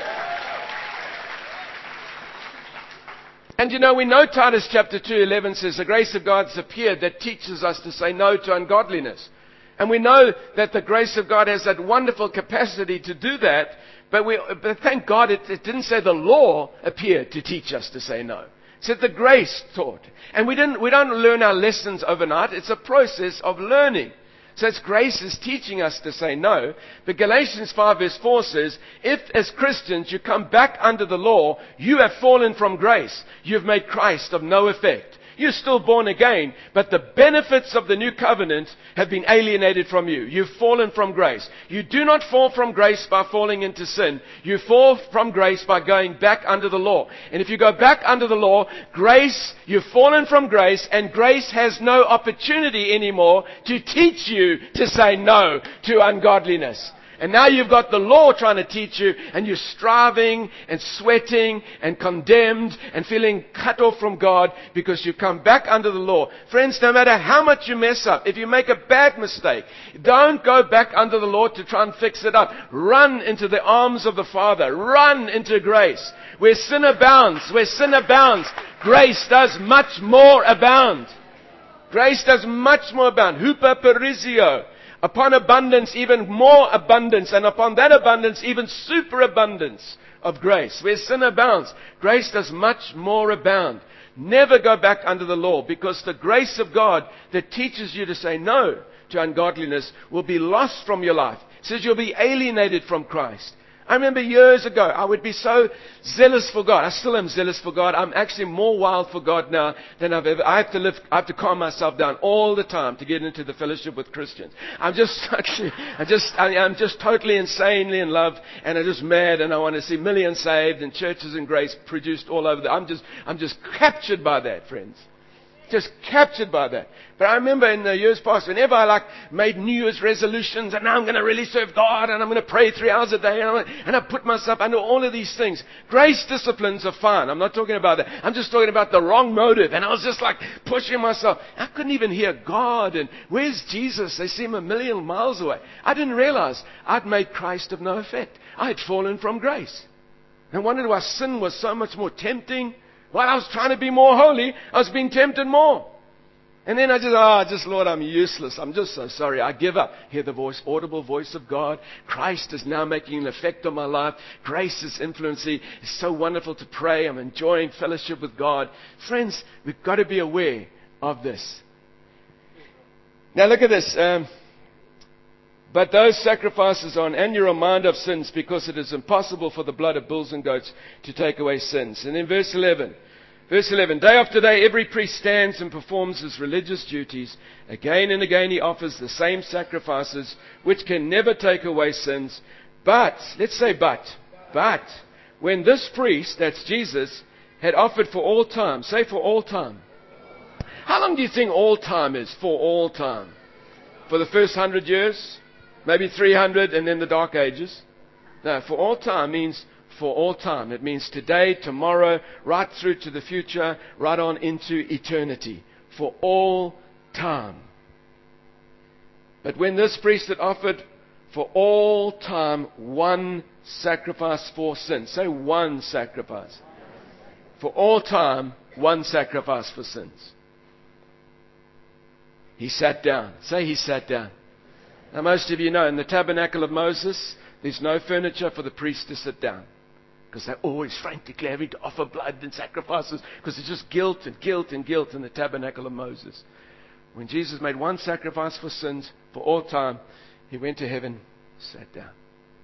And you know, we know Titus chapter two eleven says, the grace of God has appeared that teaches us to say no to ungodliness. And we know that the grace of God has that wonderful capacity to do that. But, we, but thank God it, it didn't say the law appeared to teach us to say no. It said the grace taught. And we, didn't, we don't learn our lessons overnight. It's a process of learning. So it's grace is teaching us to say no. But Galatians five verse four says, if as Christians you come back under the law, you have fallen from grace. You've made Christ of no effect. You're still born again, but the benefits of the new covenant have been alienated from you. You've fallen from grace. You do not fall from grace by falling into sin. You fall from grace by going back under the law. And if you go back under the law, grace, you've fallen from grace, and grace has no opportunity anymore to teach you to say no to ungodliness. And now you've got the law trying to teach you, and you're striving and sweating and condemned and feeling cut off from God because you come back under the law. Friends, no matter how much you mess up, if you make a bad mistake, don't go back under the law to try and fix it up. Run into the arms of the Father. Run into grace. Where sin abounds, where sin abounds, grace does much more abound. Grace does much more abound. Hupa perisio. Upon abundance, even more abundance. And upon that abundance, even superabundance of grace. Where sin abounds, grace does much more abound. Never go back under the law, because the grace of God that teaches you to say no to ungodliness will be lost from your life. It says you'll be alienated from Christ. I remember years ago, I would be so zealous for God. I still am zealous for God. I'm actually more wild for God now than I've ever. I have to live, I have to calm myself down all the time to get into the fellowship with Christians. I'm just, I just, I, I'm just totally insanely in love, and I'm just mad, and I want to see millions saved and churches and grace produced all over. The, I'm just, I'm just captured by that, friends. Just captured by that. But I remember in the years past, whenever I like made New Year's resolutions, and now I'm going to really serve God, and I'm going to pray three hours a day, and, I'm, and I put myself under all of these things. Grace disciplines are fine. I'm not talking about that. I'm just talking about the wrong motive. And I was just like pushing myself. I couldn't even hear God. And where's Jesus? They seem a million miles away. I didn't realize I'd made Christ of no effect. I had fallen from grace. And I wondered why sin was so much more tempting. While I was trying to be more holy, I was being tempted more. And then I just, oh, just Lord, I'm useless. I'm just so sorry. I give up. Hear the voice, audible voice of God. Christ is now making an effect on my life. Grace is influencing. It's so wonderful to pray. I'm enjoying fellowship with God. Friends, we've got to be aware of this. Now look at this. Um, But those sacrifices are an annual reminder of sins, because it is impossible for the blood of bulls and goats to take away sins. And in verse eleven, verse eleven, day after day every priest stands and performs his religious duties. Again and again he offers the same sacrifices, which can never take away sins. But, let's say but, but, when this priest, that's Jesus, had offered for all time, say for all time. How long do you think all time is for all time? For the first hundred years? Maybe three hundred, and then the dark ages. No, for all time means for all time. It means today, tomorrow, right through to the future, right on into eternity. For all time. But when this priest had offered for all time one sacrifice for sin. Say one sacrifice. For all time, one sacrifice for sins. He sat down. Say he sat down. Now most of you know, in the tabernacle of Moses, there's no furniture for the priest to sit down. Because they're always frantically having to offer blood and sacrifices. Because it's just guilt and guilt and guilt in the tabernacle of Moses. When Jesus made one sacrifice for sins for all time, He went to heaven, sat down.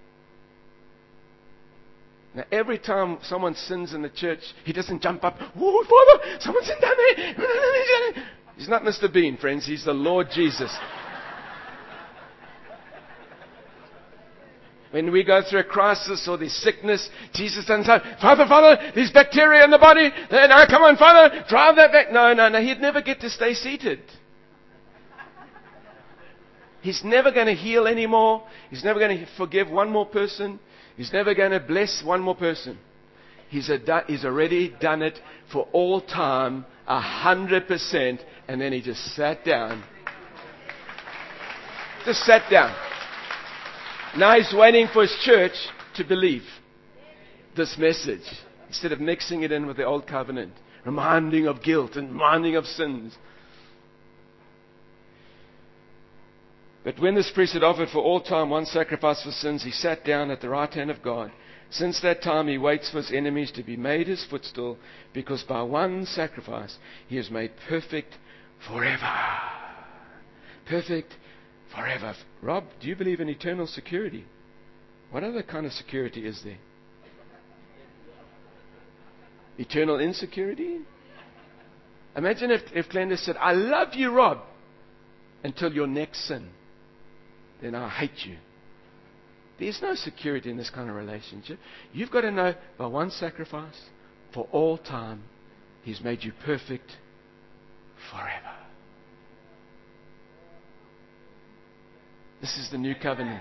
Now every time someone sins in the church, He doesn't jump up, "Whoa, Father, someone sinned down there." He's not Mister Bean, friends. He's the Lord Jesus. When we go through a crisis or there's sickness, Jesus doesn't say, "Father, Father, there's bacteria in the body. No, come on, Father, drive that back." No, no, no. He'd never get to stay seated. He's never going to heal anymore. He's never going to forgive one more person. He's never going to bless one more person. He's, a, he's already done it for all time, a hundred percent, and then He just sat down. Just sat down. Now He's waiting for His church to believe this message instead of mixing it in with the old covenant, reminding of guilt and reminding of sins. But when this priest had offered for all time one sacrifice for sins, He sat down at the right hand of God. Since that time He waits for His enemies to be made His footstool, because by one sacrifice He is made perfect forever. Perfect forever. Rob, do you believe in eternal security? What other kind of security is there? Eternal insecurity? Imagine if, if Glenda said, "I love you, Rob, until your next sin. Then I hate you." There's no security in this kind of relationship. You've got to know, by one sacrifice, for all time, He's made you perfect forever. This is the new covenant.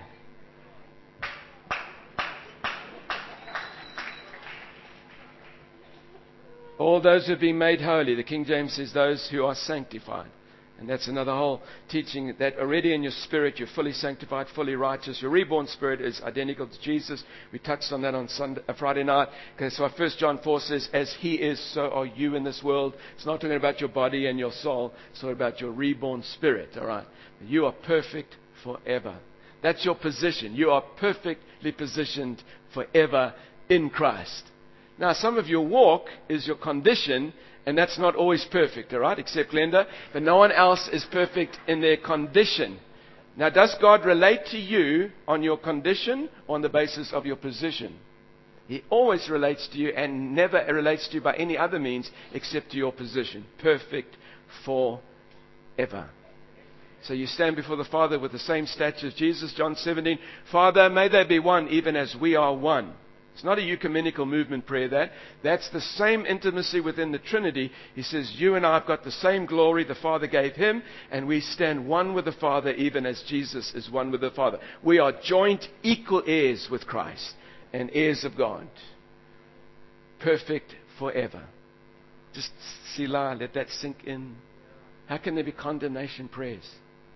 All those who have been made holy, the King James says, those who are sanctified. And that's another whole teaching, that already in your spirit you're fully sanctified, fully righteous. Your reborn spirit is identical to Jesus. We touched on that on Sunday, uh, Friday night. Okay, so First John four says, as He is, so are you in this world. It's not talking about your body and your soul. It's talking about your reborn spirit. All right. You are perfect forever. That's your position. You are perfectly positioned forever in Christ. Now, some of your walk is your condition, and that's not always perfect, all right, except Glenda. But no one else is perfect in their condition. Now, does God relate to you on your condition or on the basis of your position? He always relates to you and never relates to you by any other means except to your position. Perfect forever. So you stand before the Father with the same stature as Jesus. John seventeen, Father, may they be one even as we are one. It's not a ecumenical movement prayer, that. That's the same intimacy within the Trinity. He says, you and I have got the same glory the Father gave Him, and we stand one with the Father even as Jesus is one with the Father. We are joint equal heirs with Christ and heirs of God. Perfect forever. Just Selah, let that sink in. How can there be condemnation prayers?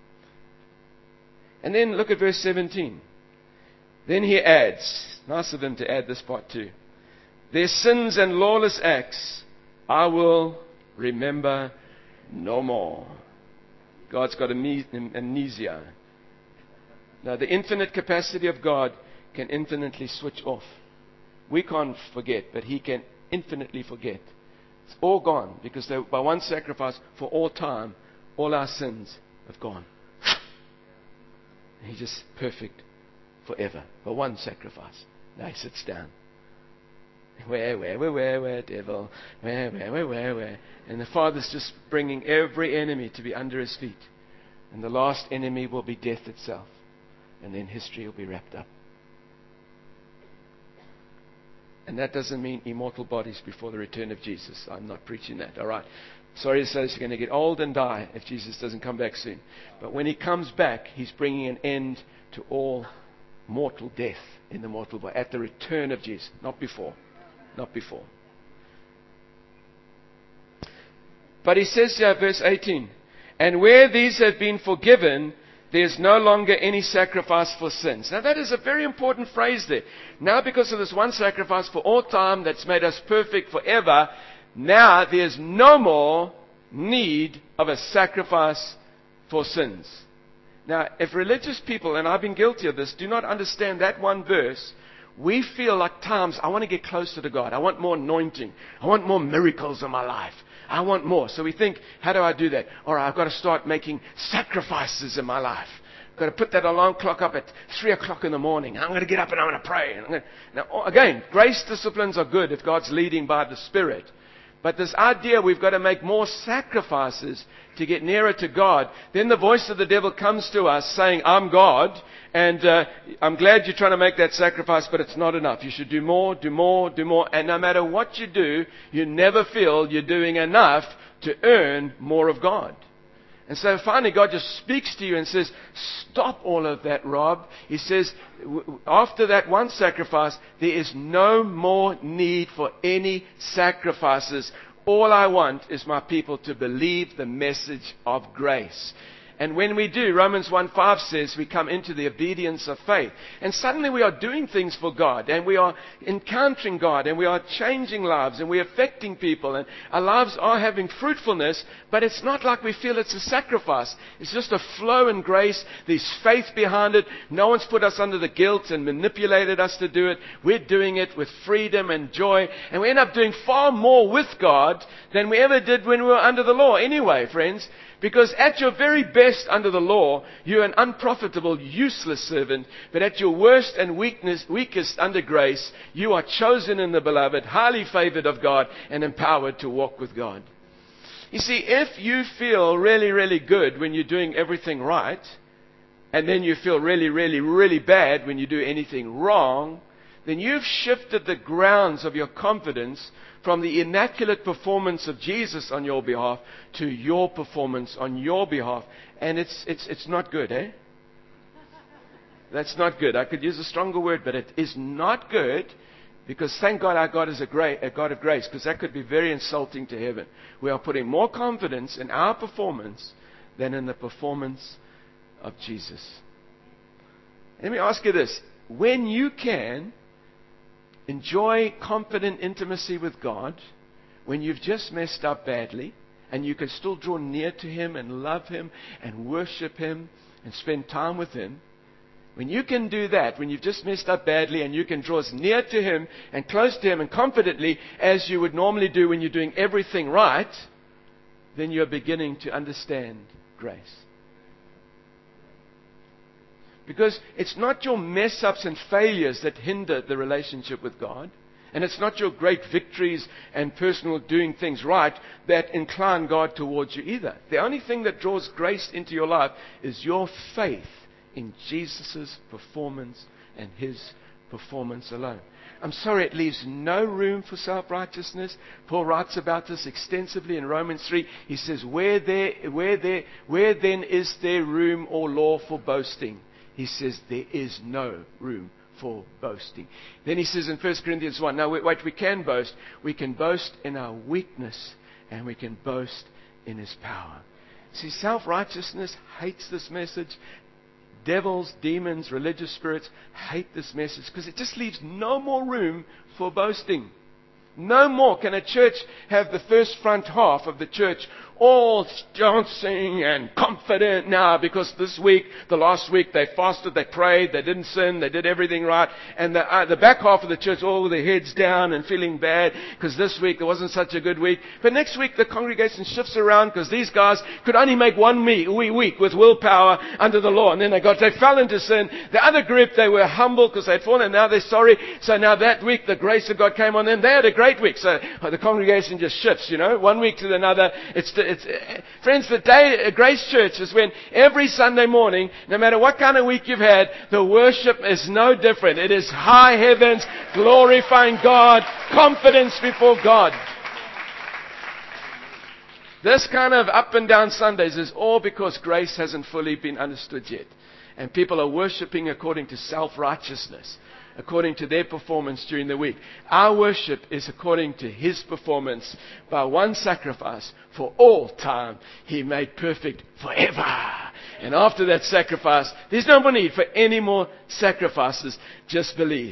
And then look at verse seventeen. Then he adds, nice of him to add this part too. Their sins and lawless acts I will remember no more. God's got amnesia. Now, the infinite capacity of God can infinitely switch off. We can't forget, but He can infinitely forget. It's all gone because they, by one sacrifice for all time, all our sins have gone. He's just perfect forever. For one sacrifice. Now He sits down. Where, where, where, where, where, devil? Where, where, where, where, where? And the Father's just bringing every enemy to be under His feet. And the last enemy will be death itself. And then history will be wrapped up. And that doesn't mean immortal bodies before the return of Jesus. I'm not preaching that, all right? Sorry to say this, you're going to get old and die if Jesus doesn't come back soon. But when He comes back, He's bringing an end to all mortal death in the mortal body. At the return of Jesus, not before. Not before. But He says here, verse eighteen, and where these have been forgiven, there's no longer any sacrifice for sins. Now that is a very important phrase there. Now because of this one sacrifice for all time that's made us perfect forever, now there's no more need of a sacrifice for sins. Now, if religious people, and I've been guilty of this, do not understand that one verse, we feel like times, I want to get closer to God. I want more anointing. I want more miracles in my life. I want more. So we think, how do I do that? All right, I've got to start making sacrifices in my life. I've got to put that alarm clock up at three o'clock in the morning. I'm going to get up and I'm going to pray. And I'm going to... Now, again, grace disciplines are good if God's leading by the Spirit. But this idea we've got to make more sacrifices to get nearer to God, then the voice of the devil comes to us saying, I'm God, and uh, I'm glad you're trying to make that sacrifice, but it's not enough. You should do more, do more, do more. And no matter what you do, you never feel you're doing enough to earn more of God. And so finally God just speaks to you and says, stop all of that, Rob. He says, after that one sacrifice, there is no more need for any sacrifices. All I want is my people to believe the message of grace. And when we do, Romans one five says we come into the obedience of faith. And suddenly we are doing things for God. And we are encountering God. And we are changing lives. And we are affecting people. And our lives are having fruitfulness. But it's not like we feel it's a sacrifice. It's just a flow in grace. There's faith behind it. No one's put us under the guilt and manipulated us to do it. We're doing it with freedom and joy. And we end up doing far more with God than we ever did when we were under the law. Anyway, friends. Because at your very best under the law, you're an unprofitable, useless servant. But at your worst and weakness, weakest under grace, you are chosen in the beloved, highly favored of God, and empowered to walk with God. You see, if you feel really, really good when you're doing everything right, and then you feel really, really, really bad when you do anything wrong, then you've shifted the grounds of your confidence from the immaculate performance of Jesus on your behalf to your performance on your behalf. And it's, it's, it's not good, eh? That's not good. I could use a stronger word, but it is not good, because thank God our God is a, great, a God of grace, because that could be very insulting to heaven. We are putting more confidence in our performance than in the performance of Jesus. Let me ask you this. When you can enjoy confident intimacy with God, when you've just messed up badly, and you can still draw near to Him and love Him and worship Him and spend time with Him, when you can do that, when you've just messed up badly and you can draw as near to Him and close to Him and confidently as you would normally do when you're doing everything right, then you're beginning to understand grace. Because it's not your mess-ups and failures that hinder the relationship with God. And it's not your great victories and personal doing things right that incline God towards you either. The only thing that draws grace into your life is your faith in Jesus' performance and His performance alone. I'm sorry, it leaves no room for self-righteousness. Paul writes about this extensively in Romans three. He says, where, there, where, there, where then is there room or law for boasting? He says there is no room for boasting. Then he says in First Corinthians one, now wait, wait, we can boast. We can boast in our weakness, and we can boast in His power. See, self-righteousness hates this message. Devils, demons, religious spirits hate this message because it just leaves no more room for boasting. No more can a church have the first front half of the church all dancing and confident now because this week, the last week, they fasted, they prayed, they didn't sin, they did everything right. And the, uh, the back half of the church, all with their heads down and feeling bad because this week it wasn't such a good week. But next week the congregation shifts around because these guys could only make one week with willpower under the law. And then they got, they fell into sin. The other group, they were humble because they'd fallen and now they're sorry. So now that week the grace of God came on them. They had a great week. So the congregation just shifts, you know, one week to another. It's, it's, friends, the day a Grace Church is when every Sunday morning, no matter what kind of week you've had, the worship is no different. It is high heavens, glorifying God, confidence before God. This kind of up and down Sundays is all because grace hasn't fully been understood yet. And people are worshiping according to self-righteousness, according to their performance during the week. Our worship is according to His performance by one sacrifice for all time. He made perfect forever. And after that sacrifice, there's no more need for any more sacrifices. Just believe.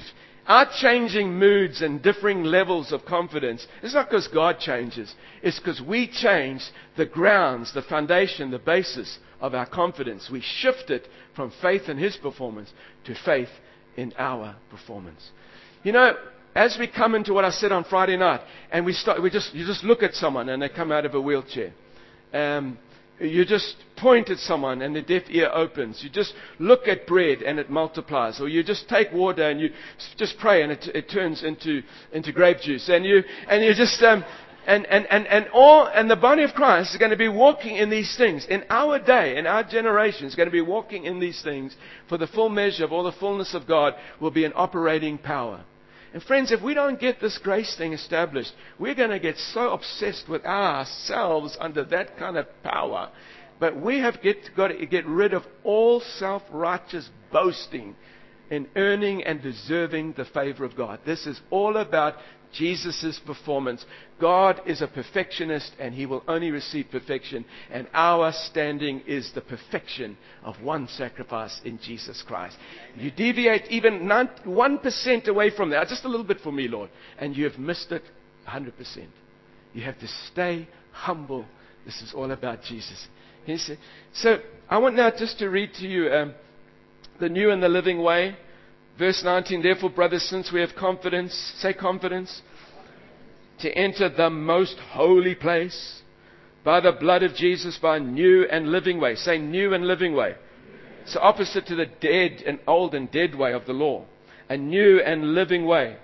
Our changing moods and differing levels of confidence is not because God changes. It's because we change the grounds, the foundation, the basis of our confidence. We shift it from faith in His performance to faith in our performance. You know, as we come into what I said on Friday night, and we start, we just, you just look at someone and they come out of a wheelchair. Um, you just point at someone and the deaf ear opens. You just look at bread and it multiplies. Or you just take water and you just pray and it, it turns into, into grape juice. And you, and you just, um, and, and, and, and all, and the body of Christ is going to be walking in these things. In our day, in our generation, is going to be walking in these things, for the full measure of all the fullness of God will be an operating power. And friends, if we don't get this grace thing established, we're going to get so obsessed with ourselves under that kind of power. But we have get, got to get rid of all self-righteous boasting in earning and deserving the favor of God. This is all about Jesus' performance. God is a perfectionist and He will only receive perfection. And our standing is the perfection of one sacrifice in Jesus Christ. You deviate even one percent away from that, just a little bit for me, Lord, and you have missed it one hundred percent. You have to stay humble. This is all about Jesus. So I want now just to read to you um, the New and the Living Way. Verse nineteen, therefore, brothers, since we have confidence, say confidence, to enter the most holy place by the blood of Jesus, by a new and living way. Say new and living way. So opposite to the dead and old and dead way of the law. A new and living way.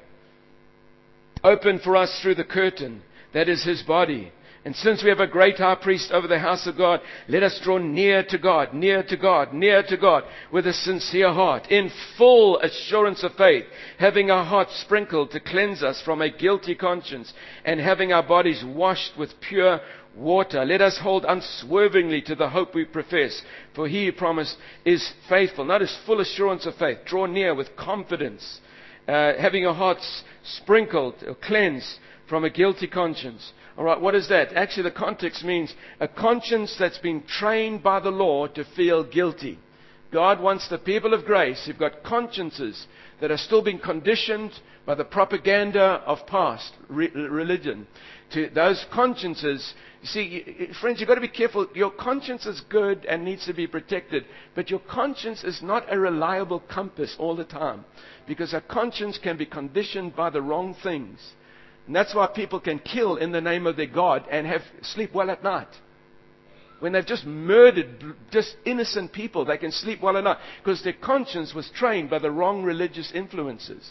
Open for us through the curtain, that is His body. And since we have a great high priest over the house of God, let us draw near to God, near to God, near to God, with a sincere heart, in full assurance of faith, having our hearts sprinkled to cleanse us from a guilty conscience, and having our bodies washed with pure water. Let us hold unswervingly to the hope we profess, for He who promised is faithful. Notice full assurance of faith. Draw near with confidence, uh, having our hearts sprinkled or cleansed from a guilty conscience. All right, what is that? Actually, the context means a conscience that's been trained by the law to feel guilty. God wants the people of grace who've got consciences that are still being conditioned by the propaganda of past re- religion. To those consciences, you see, friends, you've got to be careful. Your conscience is good and needs to be protected, but your conscience is not a reliable compass all the time, because a conscience can be conditioned by the wrong things. And that's why people can kill in the name of their God and have sleep well at night. When they've just murdered just innocent people, they can sleep well at night because their conscience was trained by the wrong religious influences.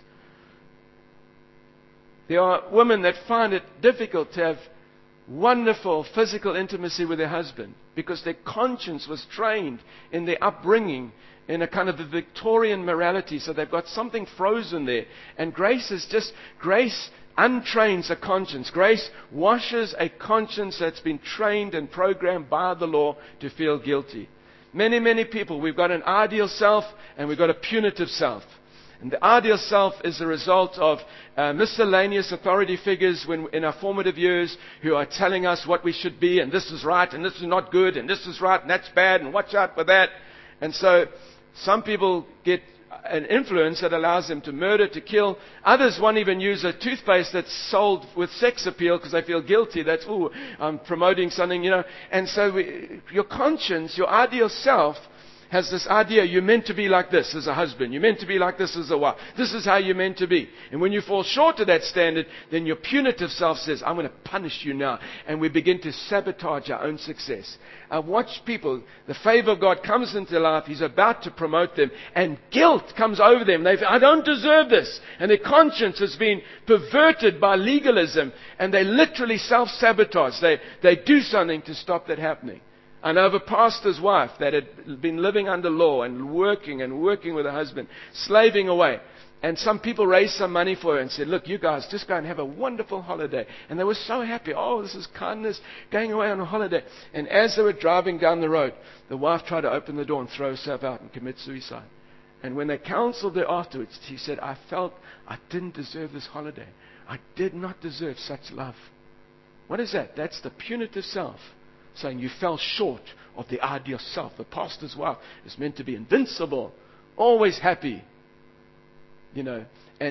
There are women that find it difficult to have wonderful physical intimacy with their husband because their conscience was trained in their upbringing in a kind of a Victorian morality. So they've got something frozen there. And grace is just, grace untrains a conscience. Grace washes a conscience that's been trained and programmed by the law to feel guilty. Many, many people, we've got an ideal self and we've got a punitive self. And the ideal self is the result of uh, miscellaneous authority figures when, in our formative years who are telling us what we should be, and this is right and this is not good and this is right and that's bad and watch out for that. And so some people get an influence that allows them to murder, to kill. Others won't even use a toothpaste that's sold with sex appeal because they feel guilty. That's, ooh, I'm promoting something, you know. And so we, your conscience, your ideal self, has this idea you're meant to be like this as a husband. You're meant to be like this as a wife. This is how you're meant to be. And when you fall short of that standard, then your punitive self says, I'm going to punish you now. And we begin to sabotage our own success. I watch people, the favor of God comes into their life. He's about to promote them. And guilt comes over them. They say, I don't deserve this. And their conscience has been perverted by legalism. And they literally self-sabotage. They, they do something to stop that happening. I know of a pastor's wife that had been living under law and working and working with her husband, slaving away. And some people raised some money for her and said, look, you guys, just go and have a wonderful holiday. And they were so happy. Oh, this is kindness, going away on a holiday. And as they were driving down the road, the wife tried to open the door and throw herself out and commit suicide. And when they counseled her afterwards, she said, I felt I didn't deserve this holiday. I did not deserve such love. What is that? That's the punitive self, saying you fell short of the ideal self. The pastor's wife is meant to be invincible, always happy, you know. And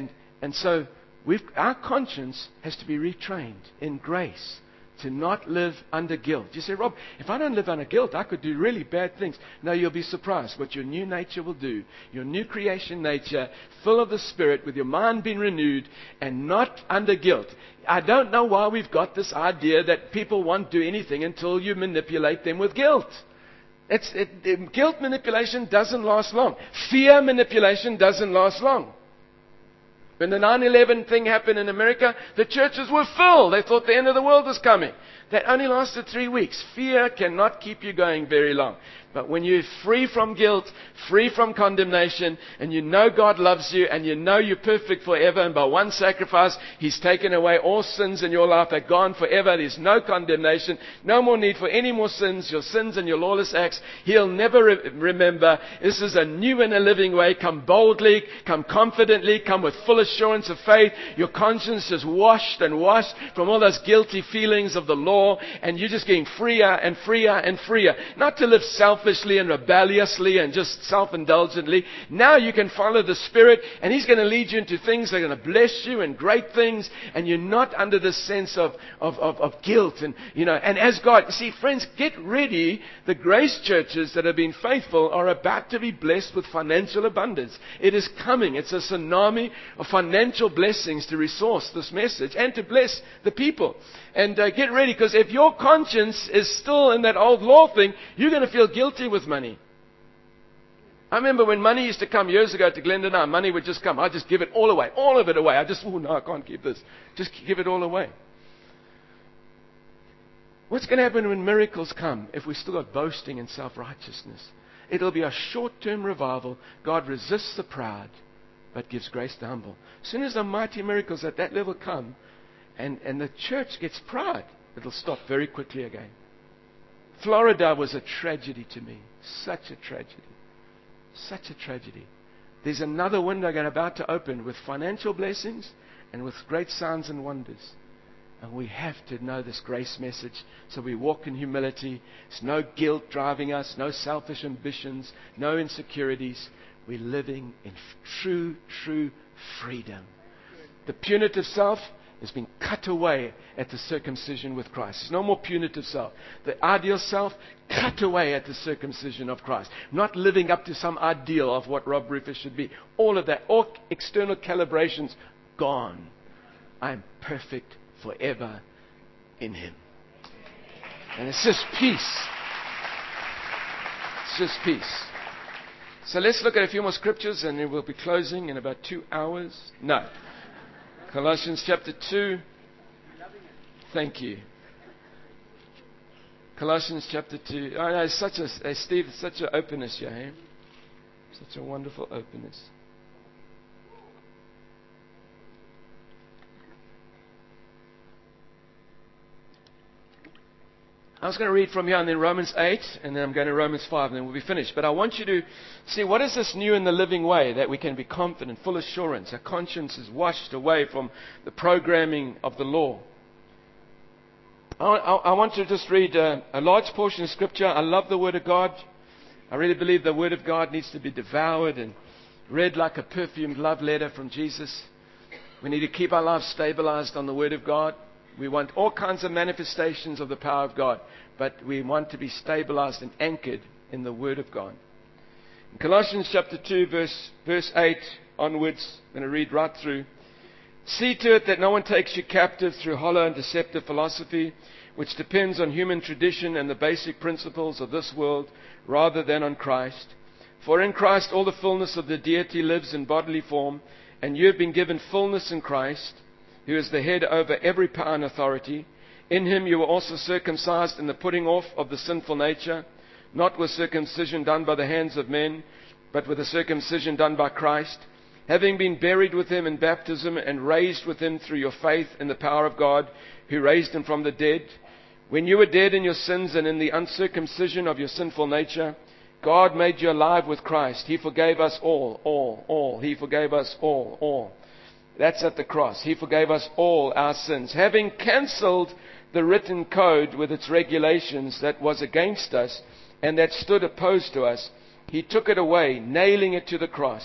And so we've, our conscience has to be retrained in grace to not live under guilt. You say, Rob, if I don't live under guilt, I could do really bad things. No, you'll be surprised what your new nature will do. Your new creation nature, full of the Spirit, with your mind being renewed and not under guilt. I don't know why we've got this idea that people won't do anything until you manipulate them with guilt. It's, it, it, guilt manipulation doesn't last long. Fear manipulation doesn't last long. When the nine eleven thing happened in America, the churches were full. They thought the end of the world was coming. That only lasted three weeks. Fear cannot keep you going very long. But when you're free from guilt, free from condemnation, and you know God loves you, and you know you're perfect forever, and by one sacrifice, He's taken away all sins in your life. They're gone forever. There's no condemnation, no more need for any more sins, your sins and your lawless acts. He'll never re- remember. This is a new and a living way. Come boldly, come confidently, come with full assurance of faith. Your conscience is washed and washed from all those guilty feelings of the law, and you're just getting freer and freer and freer. Not to live self selfishly and rebelliously and just self-indulgently. Now you can follow the Spirit, and He's going to lead you into things that are going to bless you and great things, and you're not under this sense of, of, of, of guilt. And, you know, and as God, see, friends, get ready. The grace churches that have been faithful are about to be blessed with financial abundance. It is coming. It's a tsunami of financial blessings to resource this message and to bless the people. And uh, get ready, because if your conscience is still in that old law thing, you're going to feel guilty with money. I remember when money used to come years ago to Glenda and I, money would just come. I'd just give it all away, all of it away. I just, oh no, I can't keep this. Just give it all away. What's going to happen when miracles come if we still got boasting and self-righteousness? It'll be a short-term revival. God resists the proud, but gives grace to the humble. As soon as the mighty miracles at that level come, and, and the church gets pride, it'll stop very quickly again. Florida was a tragedy to me. Such a tragedy. Such a tragedy. There's another window going about to open with financial blessings and with great signs and wonders. And we have to know this grace message, so we walk in humility. There's no guilt driving us, no selfish ambitions, no insecurities. We're living in true, true freedom. The punitive self has been cut away at the circumcision with Christ. There's no more punitive self. The ideal self, cut away at the circumcision of Christ. Not living up to some ideal of what Rob Rufus should be. All of that, all external calibrations, gone. I'm perfect forever in Him. And it's just peace. It's just peace. So let's look at a few more scriptures, and then we'll be closing in about two hours. No. Colossians chapter two. Thank you. Colossians chapter two. Oh, no, it's such a, uh, Steve, it's such an openness here, eh? Such a wonderful openness. I was going to read from here and then Romans eight, and then I'm going to Romans five, and then we'll be finished. But I want you to see, what is this new and the living way that we can be confident, full assurance? Our conscience is washed away from the programming of the law. I, I, I want to just read a, a large portion of Scripture. I love the Word of God. I really believe the Word of God needs to be devoured and read like a perfumed love letter from Jesus. We need to keep our lives stabilized on the Word of God. We want all kinds of manifestations of the power of God, but we want to be stabilized and anchored in the Word of God. In Colossians chapter two, verse, verse eight onwards, I'm going to read right through. See to it that no one takes you captive through hollow and deceptive philosophy, which depends on human tradition and the basic principles of this world, rather than on Christ. For in Christ all the fullness of the deity lives in bodily form, and you have been given fullness in Christ, who is the head over every power and authority. In Him you were also circumcised in the putting off of the sinful nature, not with circumcision done by the hands of men, but with the circumcision done by Christ, having been buried with Him in baptism and raised with Him through your faith in the power of God, who raised Him from the dead. When you were dead in your sins and in the uncircumcision of your sinful nature, God made you alive with Christ. He forgave us all, all, all. He forgave us all, all. That's at the cross. He forgave us all our sins. Having cancelled the written code with its regulations that was against us and that stood opposed to us, He took it away, nailing it to the cross.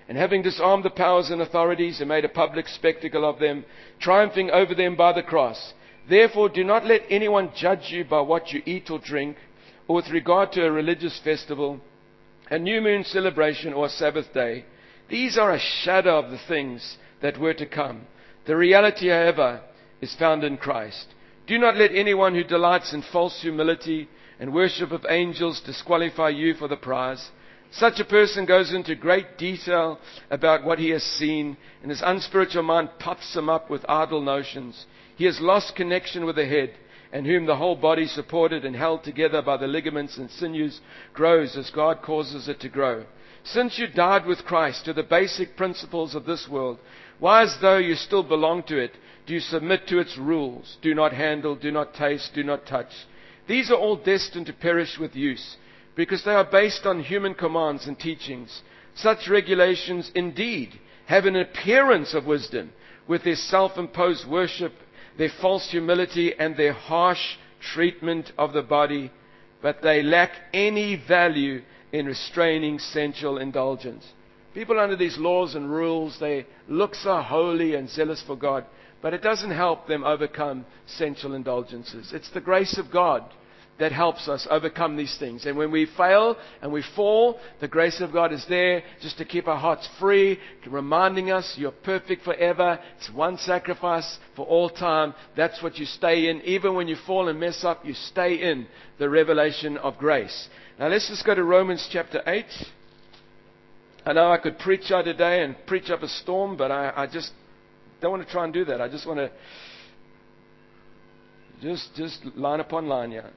And having disarmed the powers and authorities and made a public spectacle of them, triumphing over them by the cross. Therefore do not let anyone judge you by what you eat or drink, or with regard to a religious festival, a new moon celebration, or a Sabbath day. These are a shadow of the things that were to come. The reality, however, is found in Christ. Do not let anyone who delights in false humility and worship of angels disqualify you for the prize. Such a person goes into great detail about what he has seen, and his unspiritual mind puffs him up with idle notions. He has lost connection with the head, and whom the whole body, supported and held together by the ligaments and sinews, grows as God causes it to grow. Since you died with Christ to the basic principles of this world, why, as though you still belong to it, do you submit to its rules? Do not handle, do not taste, do not touch. These are all destined to perish with use, because they are based on human commands and teachings. Such regulations indeed have an appearance of wisdom, with their self-imposed worship, their false humility, and their harsh treatment of the body, but they lack any value in restraining sensual indulgence. People under these laws and rules, they look so holy and zealous for God, but it doesn't help them overcome sensual indulgences. It's the grace of God that helps us overcome these things. And when we fail and we fall, the grace of God is there just to keep our hearts free, reminding us you're perfect forever. It's one sacrifice for all time. That's what you stay in. Even when you fall and mess up, you stay in the revelation of grace. Now let's just go to Romans chapter eight. I know I could preach out today and preach up a storm, but I, I just don't want to try and do that. I just want to just, just line upon line here.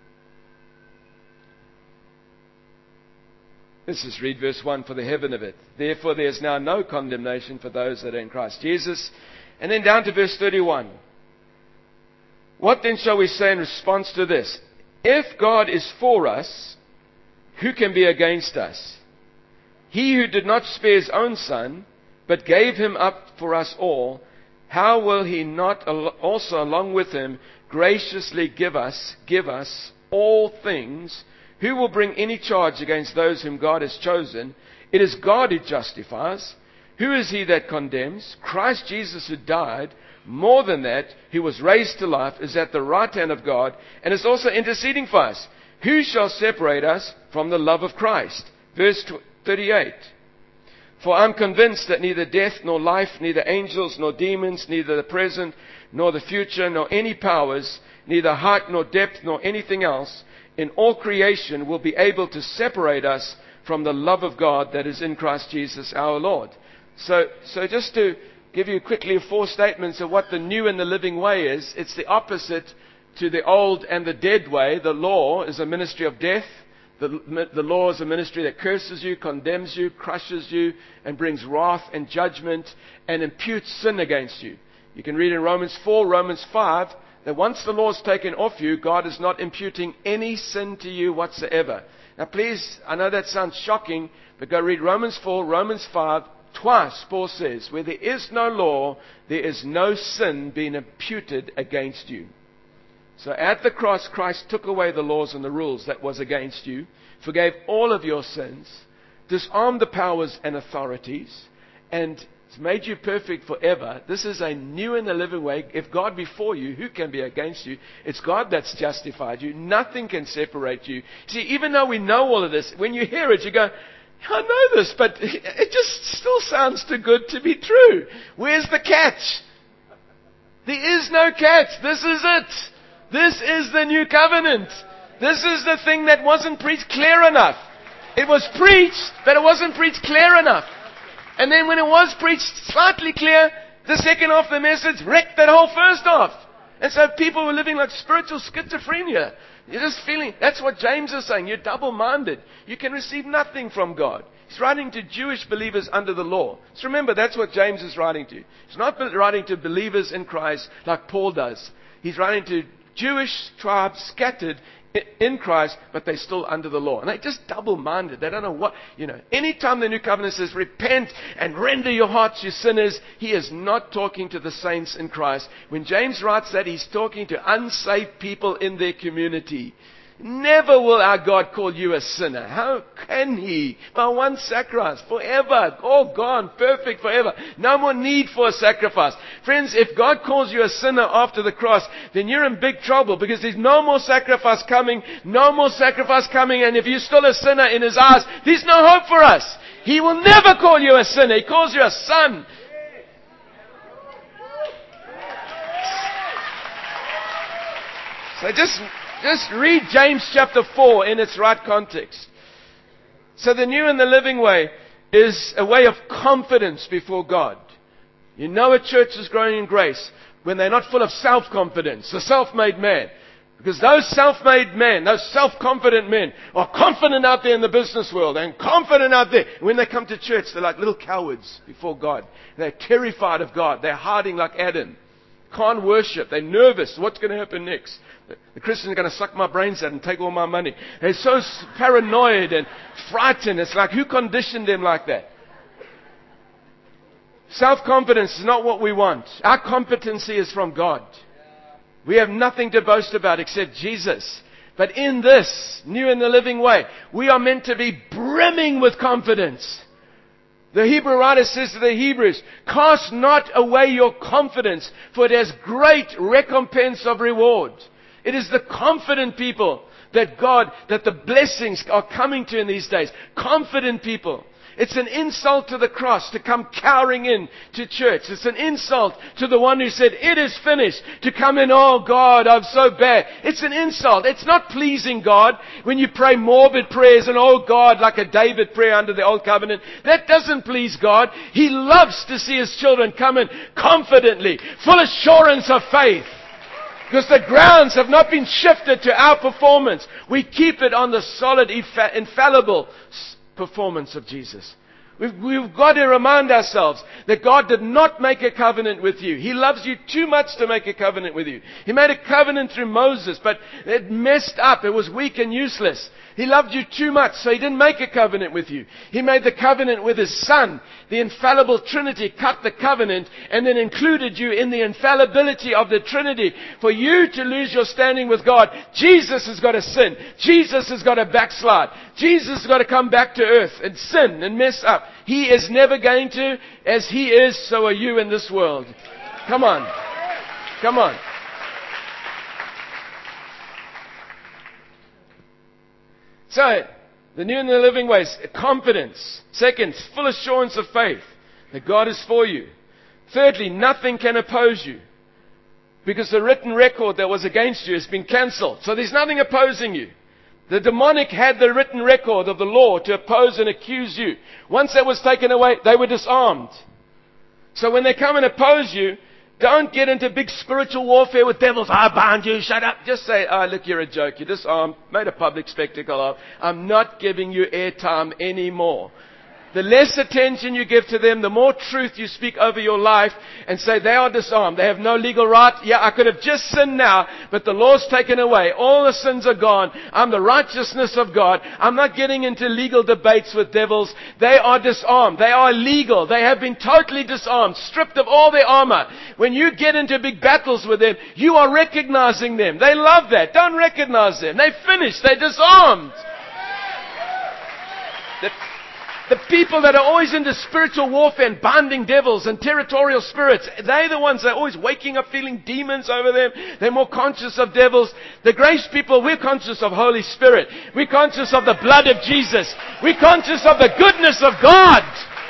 Let's just read verse one for the heaven of it. Therefore there is now no condemnation for those that are in Christ Jesus. And then down to verse thirty-one. What then shall we say in response to this? If God is for us, who can be against us? He who did not spare his own son, but gave him up for us all, how will he not also along with him graciously give us, give us all things? Who will bring any charge against those whom God has chosen? It is God who justifies. Who is he that condemns? Christ Jesus, who died, more than that, who was raised to life, is at the right hand of God, and is also interceding for us. Who shall separate us from the love of Christ? Verse thirty-eight. For I am convinced that neither death nor life, neither angels nor demons, neither the present nor the future, nor any powers, neither height nor depth nor anything else in all creation will be able to separate us from the love of God that is in Christ Jesus our Lord. So, so just to give you quickly four statements of what the new and the living way is, it's the opposite to the old and the dead way. The law is a ministry of death. The, the law is a ministry that curses you, condemns you, crushes you, and brings wrath and judgment and imputes sin against you. You can read in Romans four, Romans five, that once the law is taken off you, God is not imputing any sin to you whatsoever. Now please, I know that sounds shocking, but go read Romans four, Romans five. Twice Paul says, where there is no law, there is no sin being imputed against you. So at the cross, Christ took away the laws and the rules that was against you, forgave all of your sins, disarmed the powers and authorities, and it's made you perfect forever. This is a new and a living way. If God be for you, who can be against you? It's God that's justified you. Nothing can separate you. See, even though we know all of this, when you hear it, you go, I know this, but it just still sounds too good to be true. Where's the catch? There is no catch. This is it. This is the new covenant. This is the thing that wasn't preached clear enough. It was preached, but it wasn't preached clear enough. And then when it was preached slightly clear, the second half of the message wrecked that whole first half. And so people were living like spiritual schizophrenia. You're just feeling, that's what James is saying. You're double-minded. You can receive nothing from God. He's writing to Jewish believers under the law. So remember, that's what James is writing to. He's not writing to believers in Christ like Paul does. He's writing to Jewish tribes scattered in Christ, but they're still under the law. And they're just double-minded. They don't know what, you know. Anytime the New Covenant says, repent and render your hearts, you sinners, he is not talking to the saints in Christ. When James writes that, he's talking to unsaved people in their community. Never will our God call you a sinner. How can He? By one sacrifice, forever, all gone, perfect forever. No more need for a sacrifice. Friends, if God calls you a sinner after the cross, then you're in big trouble, because there's no more sacrifice coming, no more sacrifice coming, and if you're still a sinner in His eyes, there's no hope for us. He will never call you a sinner. He calls you a son. So just... Just read James chapter four in its right context. So the new and the living way is a way of confidence before God. You know a church is growing in grace when they're not full of self-confidence, the self-made man. Because those self-made men, those self-confident men, are confident out there in the business world and confident out there. When they come to church, they're like little cowards before God. They're terrified of God. They're hiding like Adam. Can't worship. They're nervous. What's going to happen next? The Christians are going to suck my brains out and take all my money. They're so paranoid and frightened. It's like, who conditioned them like that? Self-confidence is not what we want. Our competency is from God. We have nothing to boast about except Jesus. But in this new and the living way, we are meant to be brimming with confidence. The Hebrew writer says to the Hebrews, cast not away your confidence, for it has great recompense of reward. It is the confident people that God, that the blessings are coming to in these days. Confident people. It's an insult to the cross to come cowering in to church. It's an insult to the one who said, it is finished, to come in, oh God, I'm so bad. It's an insult. It's not pleasing God when you pray morbid prayers and, oh God, like a David prayer under the old covenant. That doesn't please God. He loves to see His children come in confidently, full assurance of faith. Because the grounds have not been shifted to our performance. We keep it on the solid, infallible performance of Jesus. We've, we've got to remind ourselves that God did not make a covenant with you. He loves you too much to make a covenant with you. He made a covenant through Moses, but it messed up. It was weak and useless. He loved you too much, so He didn't make a covenant with you. He made the covenant with His Son. The infallible Trinity cut the covenant and then included you in the infallibility of the Trinity. For you to lose your standing with God, Jesus has got to sin. Jesus has got to backslide. Jesus has got to come back to earth and sin and mess up. He is never going to. As He is, so are you in this world. Come on. Come on. So, the new and the living ways, confidence. Second, full assurance of faith that God is for you. Thirdly, nothing can oppose you, because the written record that was against you has been cancelled. So there's nothing opposing you. The demonic had the written record of the law to oppose and accuse you. Once that was taken away, they were disarmed. So when they come and oppose you, don't get into big spiritual warfare with devils. I bind you, shut up. Just say, oh, look, you're a joke. You're disarmed, made a public spectacle of. I'm not giving you airtime anymore. The less attention you give to them, the more truth you speak over your life and say they are disarmed. They have no legal right. Yeah, I could have just sinned now, but the law's taken away. All the sins are gone. I'm the righteousness of God. I'm not getting into legal debates with devils. They are disarmed. They are legal. They have been totally disarmed, stripped of all their armor. When you get into big battles with them, you are recognizing them. They love that. Don't recognize them. They're finished. They're disarmed. The The people that are always into spiritual warfare and binding devils and territorial spirits, they're the ones that are always waking up feeling demons over them. They're more conscious of devils. The grace people, we're conscious of Holy Spirit. We're conscious of the blood of Jesus. We're conscious of the goodness of God.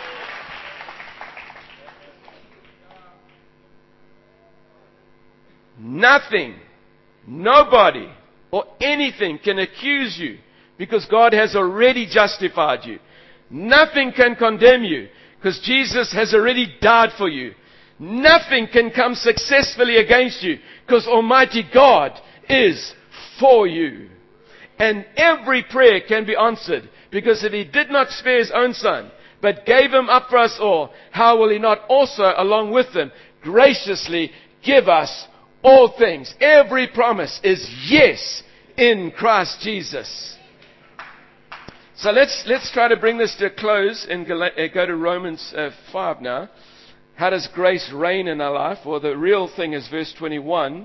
Nothing, nobody, or anything can accuse you, because God has already justified you. Nothing can condemn you, because Jesus has already died for you. Nothing can come successfully against you, because Almighty God is for you. And every prayer can be answered, because if He did not spare His own Son, but gave Him up for us all, how will He not also, along with Him, graciously give us all things? Every promise is yes in Christ Jesus. So let's let's try to bring this to a close and go to Romans uh, five now. How does grace reign in our life? Well, the real thing is verse twenty-one.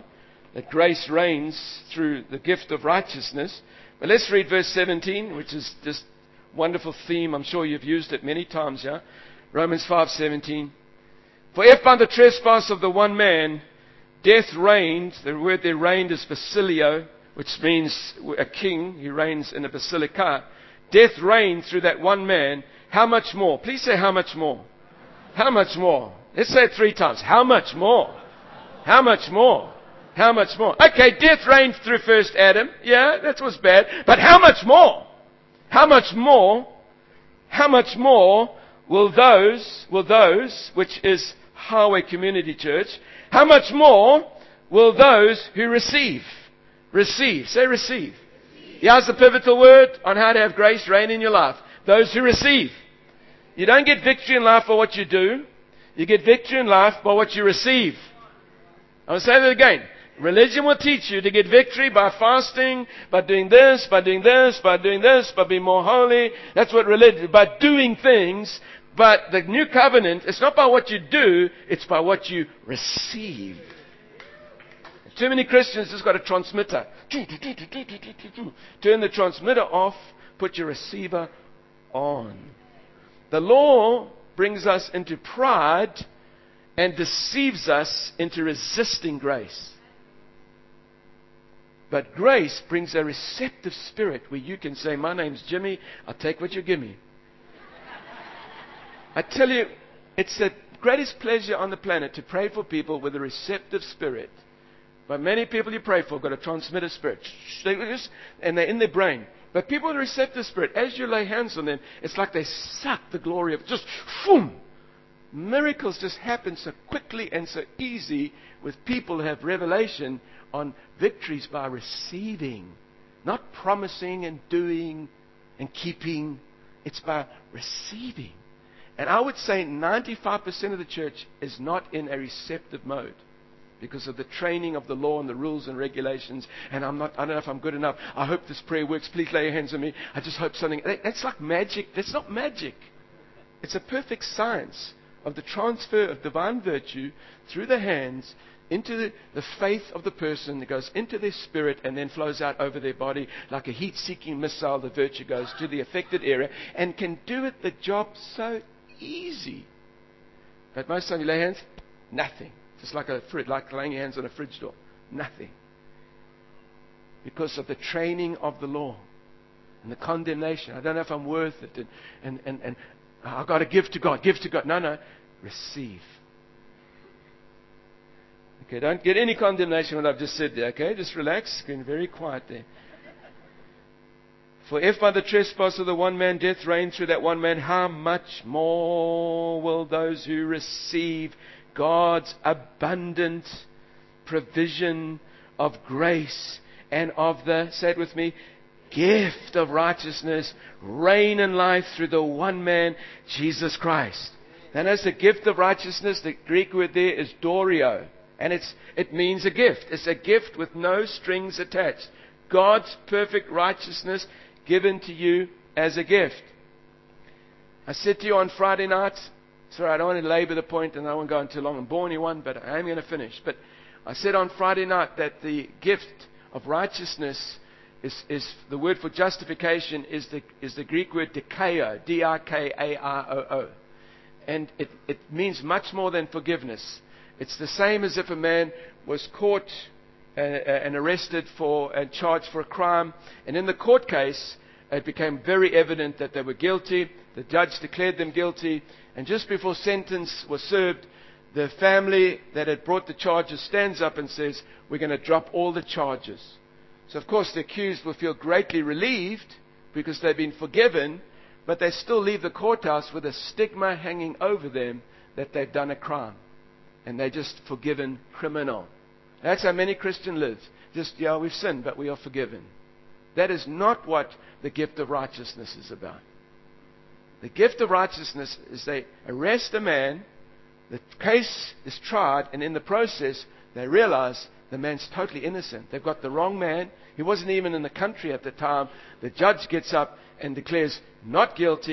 that grace reigns through the gift of righteousness. But let's read verse seventeen, which is just wonderful theme. I'm sure you've used it many times, yeah? Romans five seventeen. For if by the trespass of the one man death reigned, the word there reigned is basilio, which means a king, he reigns in a basilica. Death reigned through that one man. How much more? Please say how much more. How much more? Let's say it three times. How much more? How much more? How much more? Okay, death reigned through first Adam. Yeah, that was bad. But how much more? How much more? How much more will those, will those, which is Highway Community Church, how much more will those who receive? Receive. Say receive. Here's the pivotal word on how to have grace reign in your life. Those who receive. You don't get victory in life by what you do. You get victory in life by what you receive. I'll say that again. Religion will teach you to get victory by fasting, by doing this, by doing this, by doing this, by being more holy. That's what religion, by doing things. But the new covenant, it's not by what you do, it's by what you receive. Too many Christians just got a transmitter. Turn the transmitter off, put your receiver on. The law brings us into pride and deceives us into resisting grace. But grace brings a receptive spirit where you can say, my name's Jimmy, I'll take what you give me. I tell you, it's the greatest pleasure on the planet to pray for people with a receptive spirit. But many people you pray for have got a transmitter spirit. And they're in their brain. But people with a receptive spirit, as you lay hands on them, it's like they suck the glory of just, boom. Miracles just happen so quickly and so easy with people who have revelation on victories by receiving. Not promising and doing and keeping. It's by receiving. And I would say ninety-five percent of the church is not in a receptive mode because of the training of the law and the rules and regulations. And I'm not, I don't know if I'm good enough. I hope this prayer works. Please lay your hands on me. I just hope something. That's like magic. That's not magic. It's a perfect science of the transfer of divine virtue through the hands into the, the faith of the person that goes into their spirit and then flows out over their body like a heat-seeking missile. The virtue goes to the affected area and can do it the job so easy. But most time you lay hands, nothing. Just like a fridge, like laying your hands on a fridge door. Nothing. Because of the training of the law and the condemnation. I don't know if I'm worth it. And, and, and, and I've got to give to God. Give to God. No, no. Receive. Okay, don't get any condemnation when I've just said there. Okay, just relax. Getting very quiet there. For if by the trespass of the one man death reigned through that one man, how much more will those who receive God's abundant provision of grace and of the, say it with me, gift of righteousness reign in life through the one man, Jesus Christ. And as the gift of righteousness, the Greek word there is dorio. And it's, it means a gift. It's a gift with no strings attached. God's perfect righteousness given to you as a gift. I said to you on Friday night, sorry, I don't want to labor the point and I won't go on too long and bore anyone, but I am going to finish. But I said on Friday night that the gift of righteousness is, is the word for justification is the, is the Greek word dikao, D I K A R O O. And it, it means much more than forgiveness. It's the same as if a man was caught uh, and arrested for and charged for a crime. And in the court case, it became very evident that they were guilty. The judge declared them guilty. And just before sentence was served, the family that had brought the charges stands up and says, we're going to drop all the charges. So, of course, the accused will feel greatly relieved because they've been forgiven, but they still leave the courthouse with a stigma hanging over them that they've done a crime. And they're just forgiven criminal. That's how many Christians live. Just, yeah, we've sinned, but we are forgiven. That is not what the gift of righteousness is about. The gift of righteousness is they arrest a man, the case is tried, and in the process, they realize the man's totally innocent. They've got the wrong man. He wasn't even in the country at the time. The judge gets up and declares not guilty,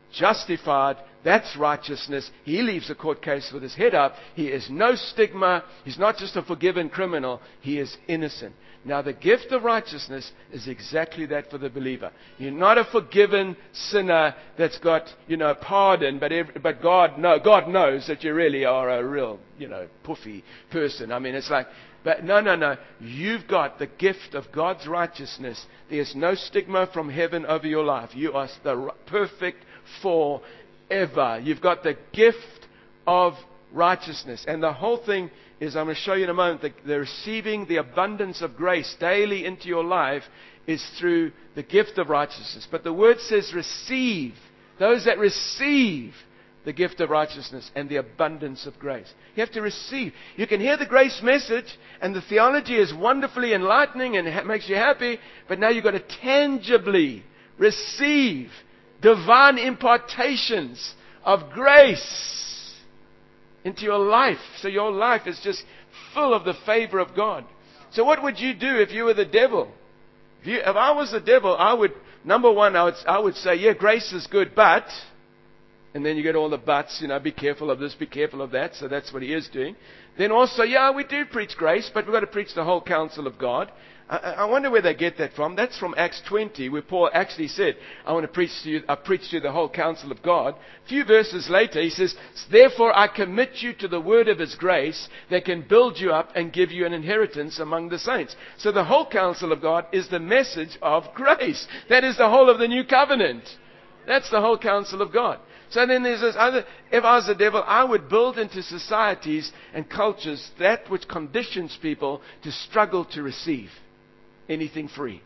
justified. That's righteousness. He leaves the court case with his head up. He is no stigma. He's not just a forgiven criminal. He is innocent. Now, the gift of righteousness is exactly that for the believer. You're not a forgiven sinner that's got, you know, pardon, but every, but God, no, God knows that you really are a real, you know, puffy person. I mean, it's like, but no, no, no. You've got the gift of God's righteousness. There's no stigma from heaven over your life. You are the perfect forever. You've got the gift of righteousness. And the whole thing is, I'm going to show you in a moment, the, the receiving the abundance of grace daily into your life is through the gift of righteousness. But the word says receive. Those that receive the gift of righteousness and the abundance of grace. You have to receive. You can hear the grace message, and the theology is wonderfully enlightening and ha- makes you happy, but now you've got to tangibly receive divine impartations of grace into your life. So your life is just full of the favor of God. So what would you do if you were the devil? If, you, if I was the devil, I would, number one, I would, I would say, yeah, grace is good, but, and then you get all the buts, you know, be careful of this, be careful of that. So that's what he is doing. Then also, yeah, we do preach grace, but we've got to preach the whole counsel of God. I, I wonder where they get that from. That's from Acts twenty, where Paul actually said, I want to preach to you, I preach to you the whole counsel of God. A few verses later, he says, therefore I commit you to the word of his grace that can build you up and give you an inheritance among the saints. So the whole counsel of God is the message of grace. That is the whole of the new covenant. That's the whole counsel of God. So then there's this other, if I was the devil, I would build into societies and cultures that which conditions people to struggle to receive anything free.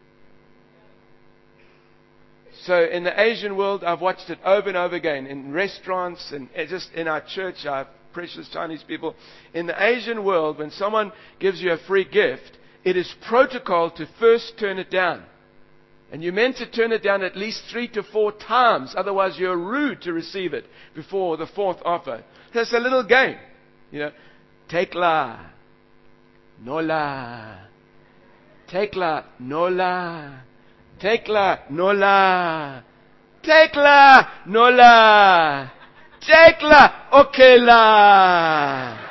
So in the Asian world, I've watched it over and over again in restaurants and just in our church, our precious Chinese people. In the Asian world, when someone gives you a free gift, it is protocol to first turn it down. And you're meant to turn it down at least three to four times. Otherwise, you're rude to receive it before the fourth offer. So it's a little game. You know, take la, no la. Take la, no la. Take la, no la. Take la, no la. Take la, okay la.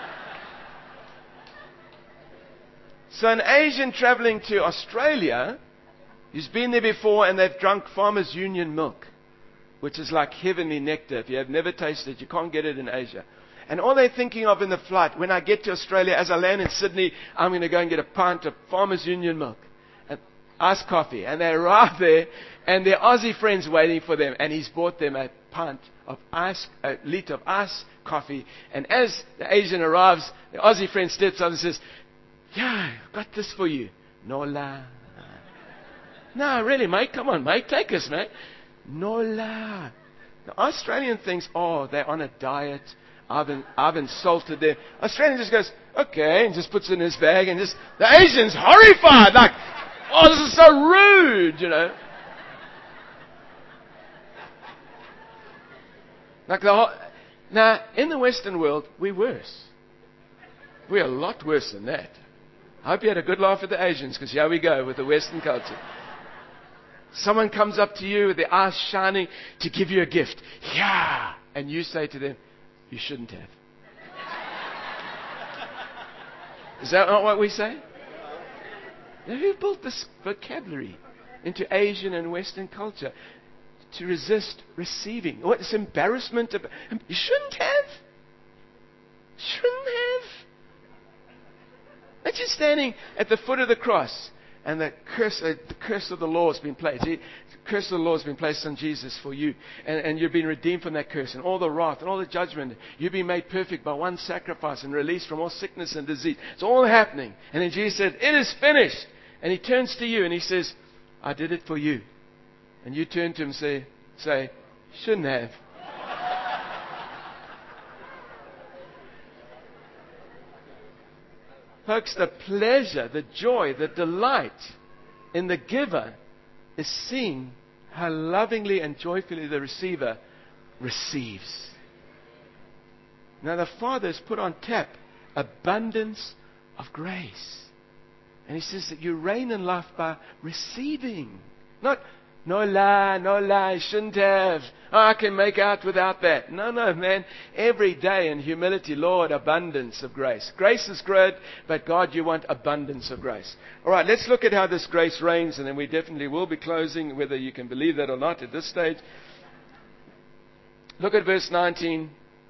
So an Asian traveling to Australia, he's been there before and they've drunk Farmers Union milk, which is like heavenly nectar. If you have never tasted it, you can't get it in Asia. And all they're thinking of in the flight, when I get to Australia, as I land in Sydney, I'm going to go and get a pint of Farmers Union milk and iced coffee. And they arrive there, and their Aussie friend's waiting for them. And he's bought them a pint of ice, a litre of ice coffee. And as the Asian arrives, the Aussie friend steps up and says, yeah, I've got this for you. No la. No, really, mate. Come on, mate. Take us, mate. No la. The Australian thinks, oh, they're on a diet. I've, in, I've insulted them. Australian just goes, okay, and just puts it in his bag, and just, the Asian's horrified, like, oh, this is so rude, you know. Like the whole, now, in the Western world, we're worse. We're a lot worse than that. I hope you had a good laugh at the Asians, because here we go with the Western culture. Someone comes up to you with their eyes shining to give you a gift. Yeah. And you say to them, you shouldn't have. Is that not what we say? Now, who built this vocabulary into Asian and Western culture to resist receiving? What is embarrassment about? You shouldn't have. Shouldn't have. Imagine standing at the foot of the cross and the curse, uh, the curse of the law has been placed. The curse of the law has been placed on Jesus for you. And, and you've been redeemed from that curse and all the wrath and all the judgment. You've been made perfect by one sacrifice and released from all sickness and disease. It's all happening. And then Jesus said, it is finished. And he turns to you and he says, I did it for you. And you turn to him and say, say, shouldn't have. Folks, the pleasure, the joy, the delight in the giver is seeing how lovingly and joyfully the receiver receives. Now the Father has put on tap abundance of grace. And he says that you reign in life by receiving. Not No lie, no lie, shouldn't have. Oh, I can make out without that. No, no, man. Every day in humility, Lord, abundance of grace. Grace is good, but God, you want abundance of grace. All right, let's look at how this grace reigns, and then we definitely will be closing, whether you can believe that or not at this stage. Look at verse nineteen.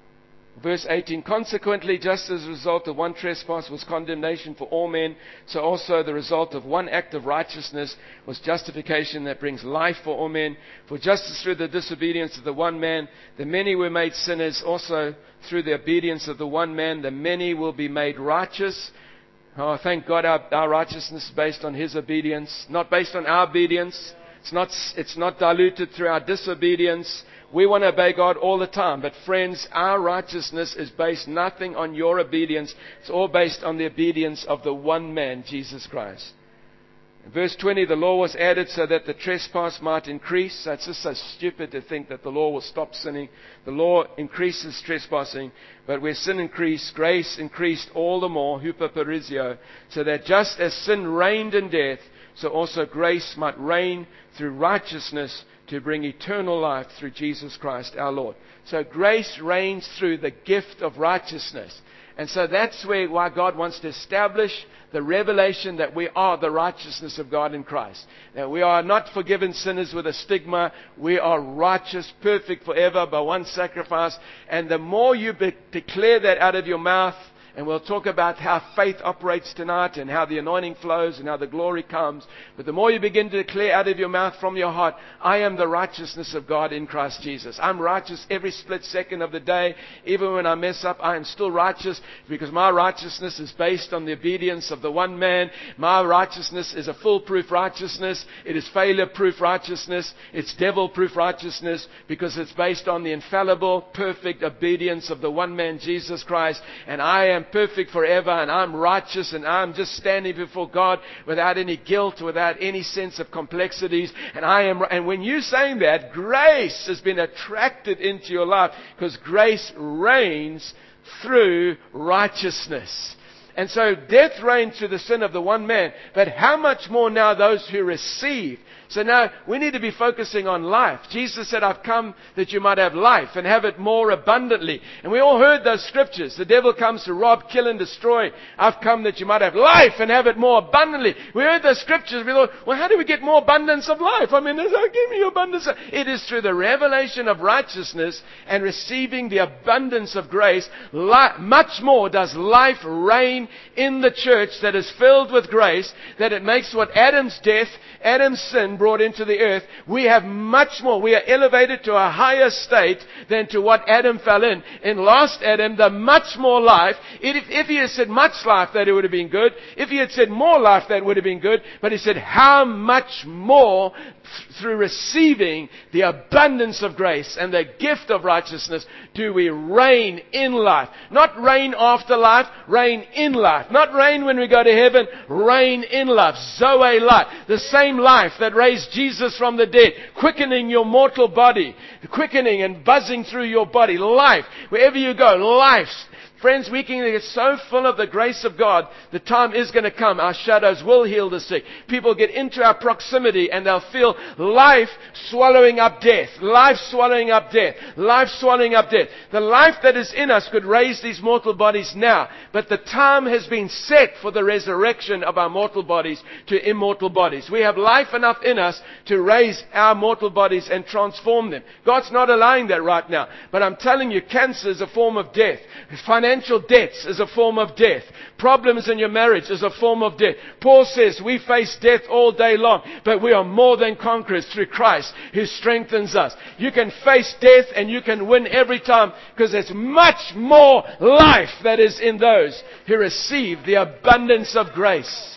Verse eighteen, consequently, just as a result of one trespass was condemnation for all men, so also the result of one act of righteousness was justification that brings life for all men. For just as through the disobedience of the one man, the many were made sinners, also through the obedience of the one man, the many will be made righteous. Oh, thank God our, our righteousness is based on His obedience, not based on our obedience. It's not, it's not diluted through our disobedience. We want to obey God all the time. But friends, our righteousness is based nothing on your obedience. It's all based on the obedience of the one man, Jesus Christ. In verse twenty, the law was added so that the trespass might increase. So it's just so stupid to think that the law will stop sinning. The law increases trespassing. But where sin increased, grace increased all the more, hupoperizio, so that just as sin reigned in death, so also grace might reign through righteousness to bring eternal life through Jesus Christ our Lord. So grace reigns through the gift of righteousness. And so that's where why God wants to establish the revelation that we are the righteousness of God in Christ. That we are not forgiven sinners with a stigma. We are righteous, perfect forever by one sacrifice. And the more you be- declare that out of your mouth, and we'll talk about how faith operates tonight and how the anointing flows and how the glory comes. But the more you begin to declare out of your mouth from your heart, I am the righteousness of God in Christ Jesus. I'm righteous every split second of the day. Even when I mess up, I am still righteous because my righteousness is based on the obedience of the one man. My righteousness is a foolproof righteousness. It is failure-proof righteousness. It's devil-proof righteousness because it's based on the infallible, perfect obedience of the one man, Jesus Christ. And I am perfect forever, and I'm righteous, and I'm just standing before God without any guilt, without any sense of complexities. And I am, and when you're saying that, grace has been attracted into your life because grace reigns through righteousness. And so death reigned through the sin of the one man, but how much more now those who receive. So now we need to be focusing on life. Jesus said, I've come that you might have life and have it more abundantly. And we all heard those scriptures. The devil comes to rob, kill, and destroy. I've come that you might have life and have it more abundantly. We heard those scriptures. We thought, well, how do we get more abundance of life? I mean, give me abundance. It is through the revelation of righteousness and receiving the abundance of grace. Much more does life reign in the church that is filled with grace, that it makes what Adam's death, Adam's sin brought into the earth. We have much more. We are elevated to a higher state than to what Adam fell in. In last Adam, the much more life. If, if he had said much life, that it would have been good. If he had said more life, that would have been good. But he said how much more through receiving the abundance of grace and the gift of righteousness do we reign in life. Not reign after life, reign in life. Not reign when we go to heaven, reign in life. Zoe life. The same life that raised Jesus from the dead, quickening your mortal body, quickening and buzzing through your body. Life. Wherever you go, life. Friends, we can get so full of the grace of God, the time is going to come. Our shadows will heal the sick. People get into our proximity and they'll feel life swallowing up death. Life swallowing up death. Life swallowing up death. The life that is in us could raise these mortal bodies now. But the time has been set for the resurrection of our mortal bodies to immortal bodies. We have life enough in us to raise our mortal bodies and transform them. God's not allowing that right now. But I'm telling you, cancer is a form of death. Financial Financial debts is a form of death. Problems in your marriage is a form of death. Paul says we face death all day long, but we are more than conquerors through Christ who strengthens us. You can face death and you can win every time because there's much more life that is in those who receive the abundance of grace.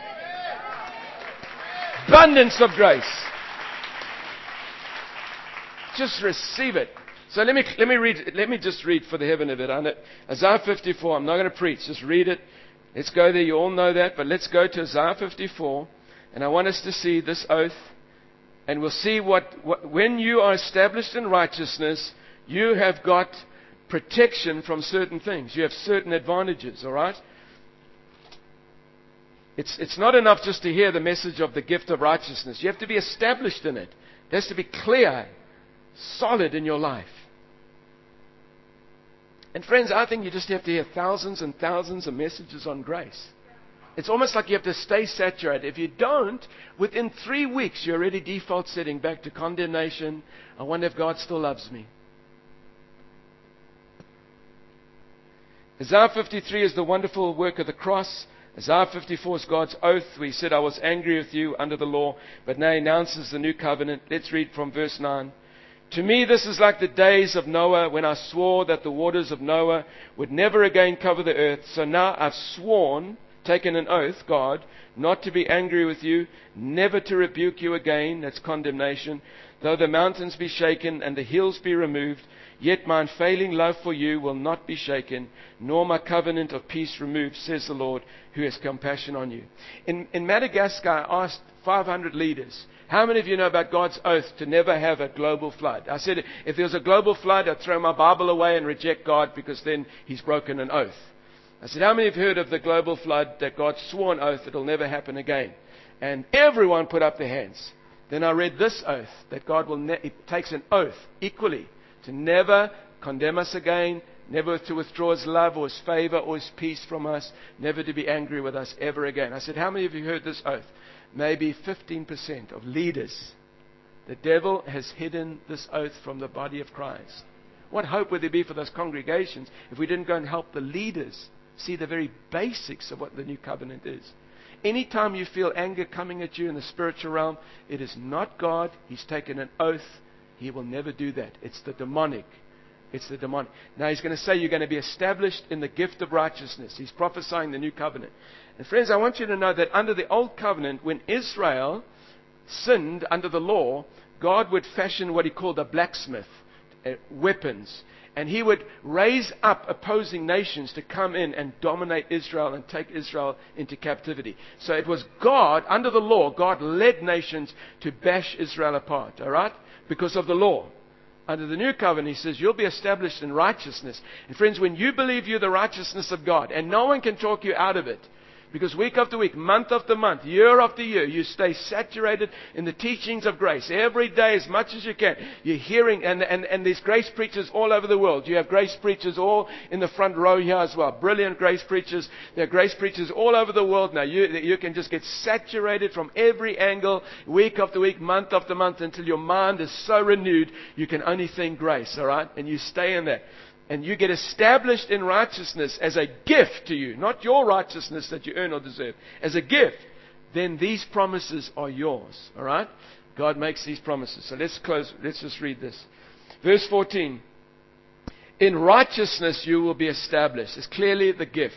Abundance of grace. Just receive it. So let me let me read. Let me just read for the heaven of it. Isaiah fifty-four. I'm not going to preach. Just read it. Let's go there. You all know that. But let's go to Isaiah fifty-four, and I want us to see this oath, and we'll see what, what when you are established in righteousness, you have got protection from certain things. You have certain advantages. All right. It's, it's not enough just to hear the message of the gift of righteousness. You have to be established in it. It has to be clear, solid in your life. And friends, I think you just have to hear thousands and thousands of messages on grace. It's almost like you have to stay saturated. If you don't, within three weeks, you're already default setting back to condemnation. I wonder if God still loves me. Isaiah fifty-three is the wonderful work of the cross. Isaiah fifty-four is God's oath, where He said, I was angry with you under the law, but now He announces the new covenant. Let's read from verse nine. To me this is like the days of Noah, when I swore that the waters of Noah would never again cover the earth. So now I've sworn, taken an oath, God, not to be angry with you, never to rebuke you again. That's condemnation. Though the mountains be shaken and the hills be removed, yet my unfailing love for you will not be shaken, nor my covenant of peace removed, says the Lord, who has compassion on you. In, in Madagascar, I asked five hundred leaders, how many of you know about God's oath to never have a global flood? I said, if there was a global flood, I'd throw my Bible away and reject God, because then He's broken an oath. I said, how many have heard of the global flood that God swore an oath it'll never happen again? And everyone put up their hands. Then I read this oath, that God will, ne- it takes an oath equally to never condemn us again, never to withdraw His love or His favor or His peace from us, never to be angry with us ever again. I said, how many of you heard this oath? Maybe fifteen percent of leaders. The devil has hidden this oath from the body of Christ. What hope would there be for those congregations if we didn't go and help the leaders see the very basics of what the new covenant is? Anytime you feel anger coming at you in the spiritual realm, it is not God. He's taken an oath. He will never do that. It's the demonic. It's the demonic. Now He's going to say you're going to be established in the gift of righteousness. He's prophesying the new covenant. And friends, I want you to know that under the old covenant, when Israel sinned under the law, God would fashion what He called a blacksmith, uh, weapons. And He would raise up opposing nations to come in and dominate Israel and take Israel into captivity. So it was God, under the law, God led nations to bash Israel apart, all right? Because of the law. Under the new covenant, He says, you'll be established in righteousness. And friends, when you believe you're the righteousness of God, and no one can talk you out of it, because week after week, month after month, year after year, you stay saturated in the teachings of grace. Every day, as much as you can, you're hearing, and, and, and there's grace preachers all over the world. You have grace preachers all in the front row here as well. Brilliant grace preachers. There are grace preachers all over the world now. You, you can just get saturated from every angle, week after week, month after month, until your mind is so renewed, you can only think grace, all right? And you stay in that. And you get established in righteousness as a gift to you, not your righteousness that you earn or deserve, as a gift, then these promises are yours. All right? God makes these promises. So let's close. Let's just read this. Verse fourteen. In righteousness you will be established. It's clearly the gift.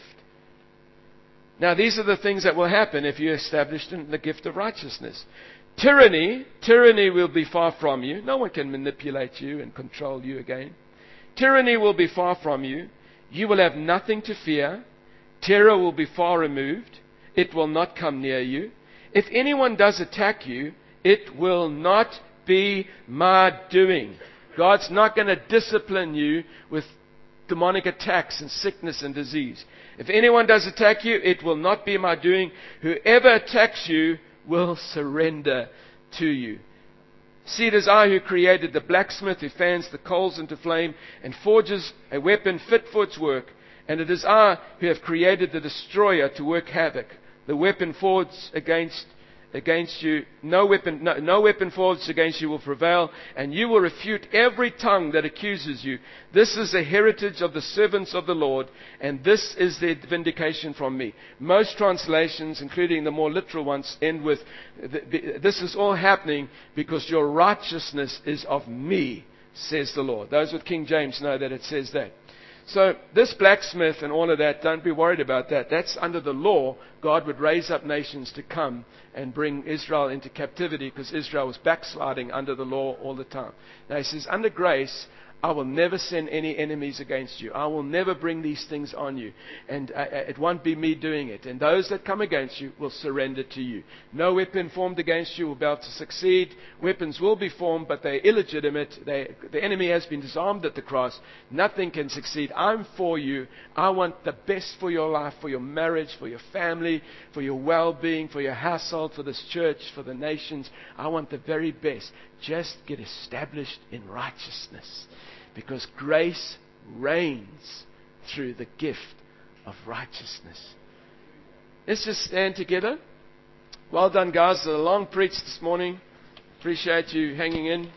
Now these are the things that will happen if you're established in the gift of righteousness. Tyranny, tyranny will be far from you. No one can manipulate you and control you again. Tyranny will be far from you. You will have nothing to fear. Terror will be far removed. It will not come near you. If anyone does attack you, it will not be my doing. God's not going to discipline you with demonic attacks and sickness and disease. If anyone does attack you, it will not be my doing. Whoever attacks you will surrender to you. See, it is I who created the blacksmith who fans the coals into flame and forges a weapon fit for its work. And it is I who have created the destroyer to work havoc. The weapon forged against against you, no weapon, no, no weapon forged against you will prevail, and you will refute every tongue that accuses you. This is the heritage of the servants of the Lord, and this is their vindication from me. Most translations, including the more literal ones, end with, this is all happening because your righteousness is of me, says the Lord. Those with King James know that it says that. So this blacksmith and all of that, don't be worried about that. That's under the law. God would raise up nations to come and bring Israel into captivity because Israel was backsliding under the law all the time. Now He says, under grace, I will never send any enemies against you. I will never bring these things on you. And uh, it won't be me doing it. And those that come against you will surrender to you. No weapon formed against you will be able to succeed. Weapons will be formed, but they're illegitimate. They, the enemy has been disarmed at the cross. Nothing can succeed. I'm for you. I want the best for your life, for your marriage, for your family, for your well-being, for your household, for this church, for the nations. I want the very best. Just get established in righteousness. Because grace reigns through the gift of righteousness. Let's just stand together. Well done, guys. A long preach this morning. Appreciate you hanging in.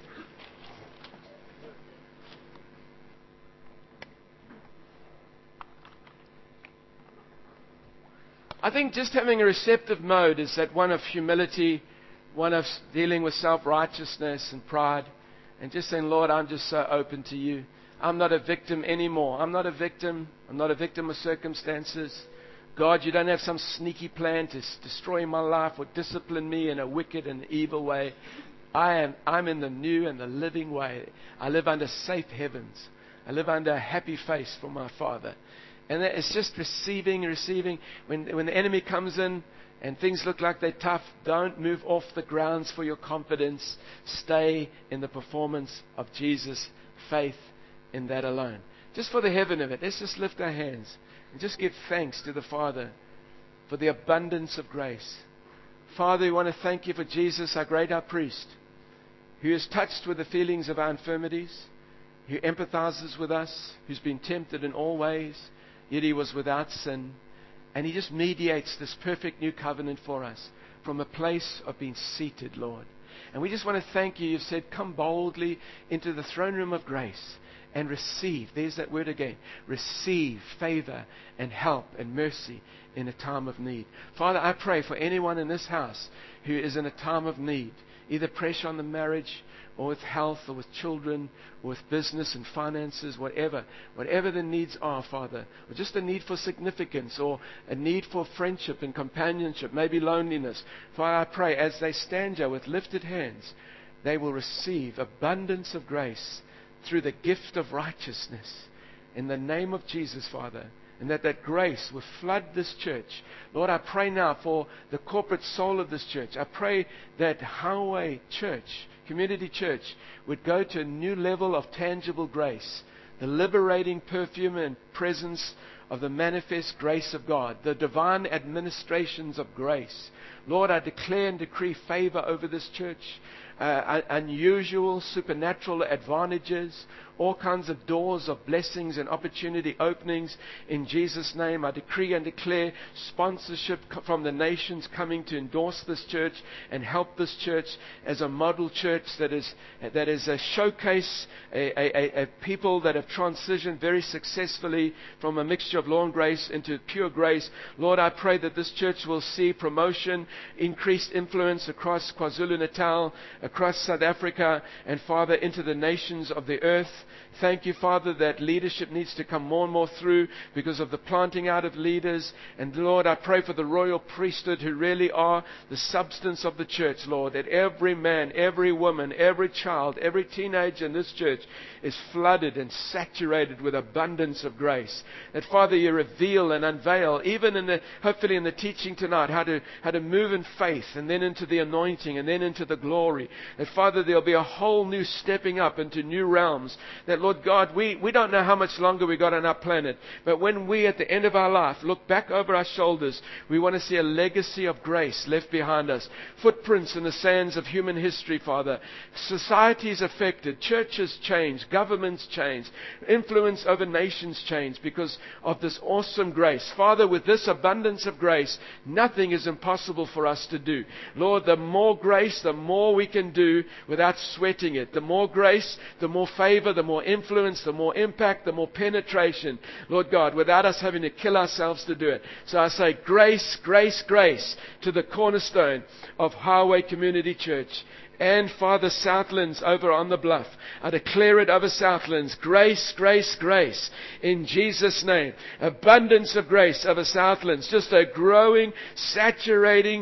I think just having a receptive mode is that one of humility, one of dealing with self-righteousness and pride. And just saying, Lord, I'm just so open to you. I'm not a victim anymore. I'm not a victim. I'm not a victim of circumstances. God, you don't have some sneaky plan to destroy my life or discipline me in a wicked and evil way. I am, I'm in the new and the living way. I live under safe heavens. I live under a happy face from my Father. And it's just receiving, receiving. When, when the enemy comes in, and things look like they're tough, don't move off the grounds for your confidence. Stay in the performance of Jesus' faith in that alone. Just for the heaven of it, let's just lift our hands and just give thanks to the Father for the abundance of grace. Father, we want to thank you for Jesus, our great high priest, who is touched with the feelings of our infirmities, who empathizes with us, who's been tempted in all ways, yet he was without sin. And he just mediates this perfect new covenant for us from a place of being seated, Lord. And we just want to thank you. You've said, come boldly into the throne room of grace and receive. There's that word again. Receive favor and help and mercy in a time of need. Father, I pray for anyone in this house who is in a time of need, either pressure on the marriage, or with health, or with children, or with business and finances, whatever. Whatever the needs are, Father. Or just a need for significance, or a need for friendship and companionship, maybe loneliness. Father, I pray as they stand here with lifted hands, they will receive abundance of grace through the gift of righteousness. In the name of Jesus, Father. And that that grace will flood this church. Lord, I pray now for the corporate soul of this church. I pray that Highway Church, Community Church, would go to a new level of tangible grace. The liberating perfume and presence of the manifest grace of God. The divine administrations of grace. Lord, I declare and decree favor over this church. Uh, unusual supernatural advantages, all kinds of doors of blessings and opportunity openings in Jesus' name. I decree and declare sponsorship from the nations coming to endorse this church and help this church as a model church that is that is a showcase, a, a, a people that have transitioned very successfully from a mixture of law and grace into pure grace. Lord, I pray that this church will see promotion, increased influence across KwaZulu-Natal, across South Africa, and Father, into the nations of the earth. Thank you, Father, that leadership needs to come more and more through because of the planting out of leaders. And Lord, I pray for the royal priesthood who really are the substance of the church, Lord, that every man, every woman, every child, every teenager in this church is flooded and saturated with abundance of grace. That, Father, you reveal and unveil, even in the, hopefully in the teaching tonight, how to, how to move in faith and then into the anointing and then into the glory. That, Father, there'll be a whole new stepping up into new realms. That, Lord God, we, we don't know how much longer we got on our planet. But when we, at the end of our life, look back over our shoulders, we want to see a legacy of grace left behind us. Footprints in the sands of human history, Father. Societies affected. Churches change. Governments change. Influence over nations change because of this awesome grace. Father, with this abundance of grace, nothing is impossible for us to do. Lord, the more grace, the more we can do without sweating it. The more grace, the more favor, the more influence, the more impact, the more penetration, Lord God, without us having to kill ourselves to do it. So I say grace, grace, grace to the cornerstone of Highway Community Church. And Father, Southlands over on the bluff. I declare it over Southlands. Grace, grace, grace. In Jesus' name. Abundance of grace over Southlands. Just a growing, saturating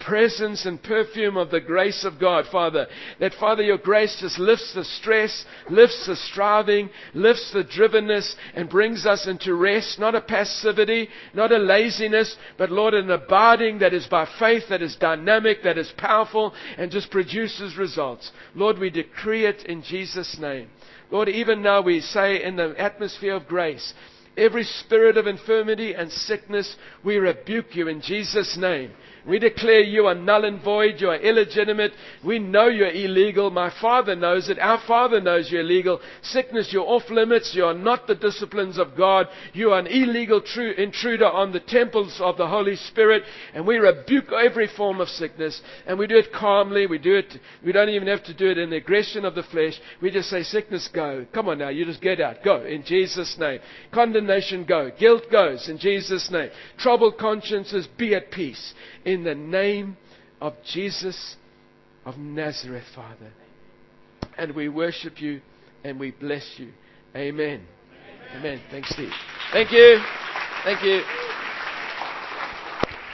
presence and perfume of the grace of God, Father. That, Father, your grace just lifts the stress, lifts the striving, lifts the drivenness, and brings us into rest. Not a passivity, not a laziness, but, Lord, an abiding that is by faith, that is dynamic, that is powerful, and just produces results. Lord, we decree it in Jesus' name. Lord, even now we say in the atmosphere of grace, every spirit of infirmity and sickness, we rebuke you in Jesus' name. We declare you are null and void. You are illegitimate. We know you're illegal. My Father knows it. Our Father knows you're illegal. Sickness, you're off limits. You are not the disciplines of God. You are an illegal tru- intruder on the temples of the Holy Spirit. And we rebuke every form of sickness. And we do it calmly. We do it. We don't even have to do it in the aggression of the flesh. We just say, sickness, go. Come on now. You just get out. Go. In Jesus' name. Condemnation, go. Guilt goes. In Jesus' name. Troubled consciences, be at peace. In the name of Jesus of Nazareth, Father. And we worship you and we bless you. Amen. Amen. Amen. Thanks, Steve. Thank you. Thank you.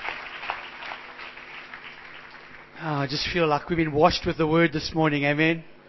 Oh, I just feel like we've been washed with the word this morning. Amen.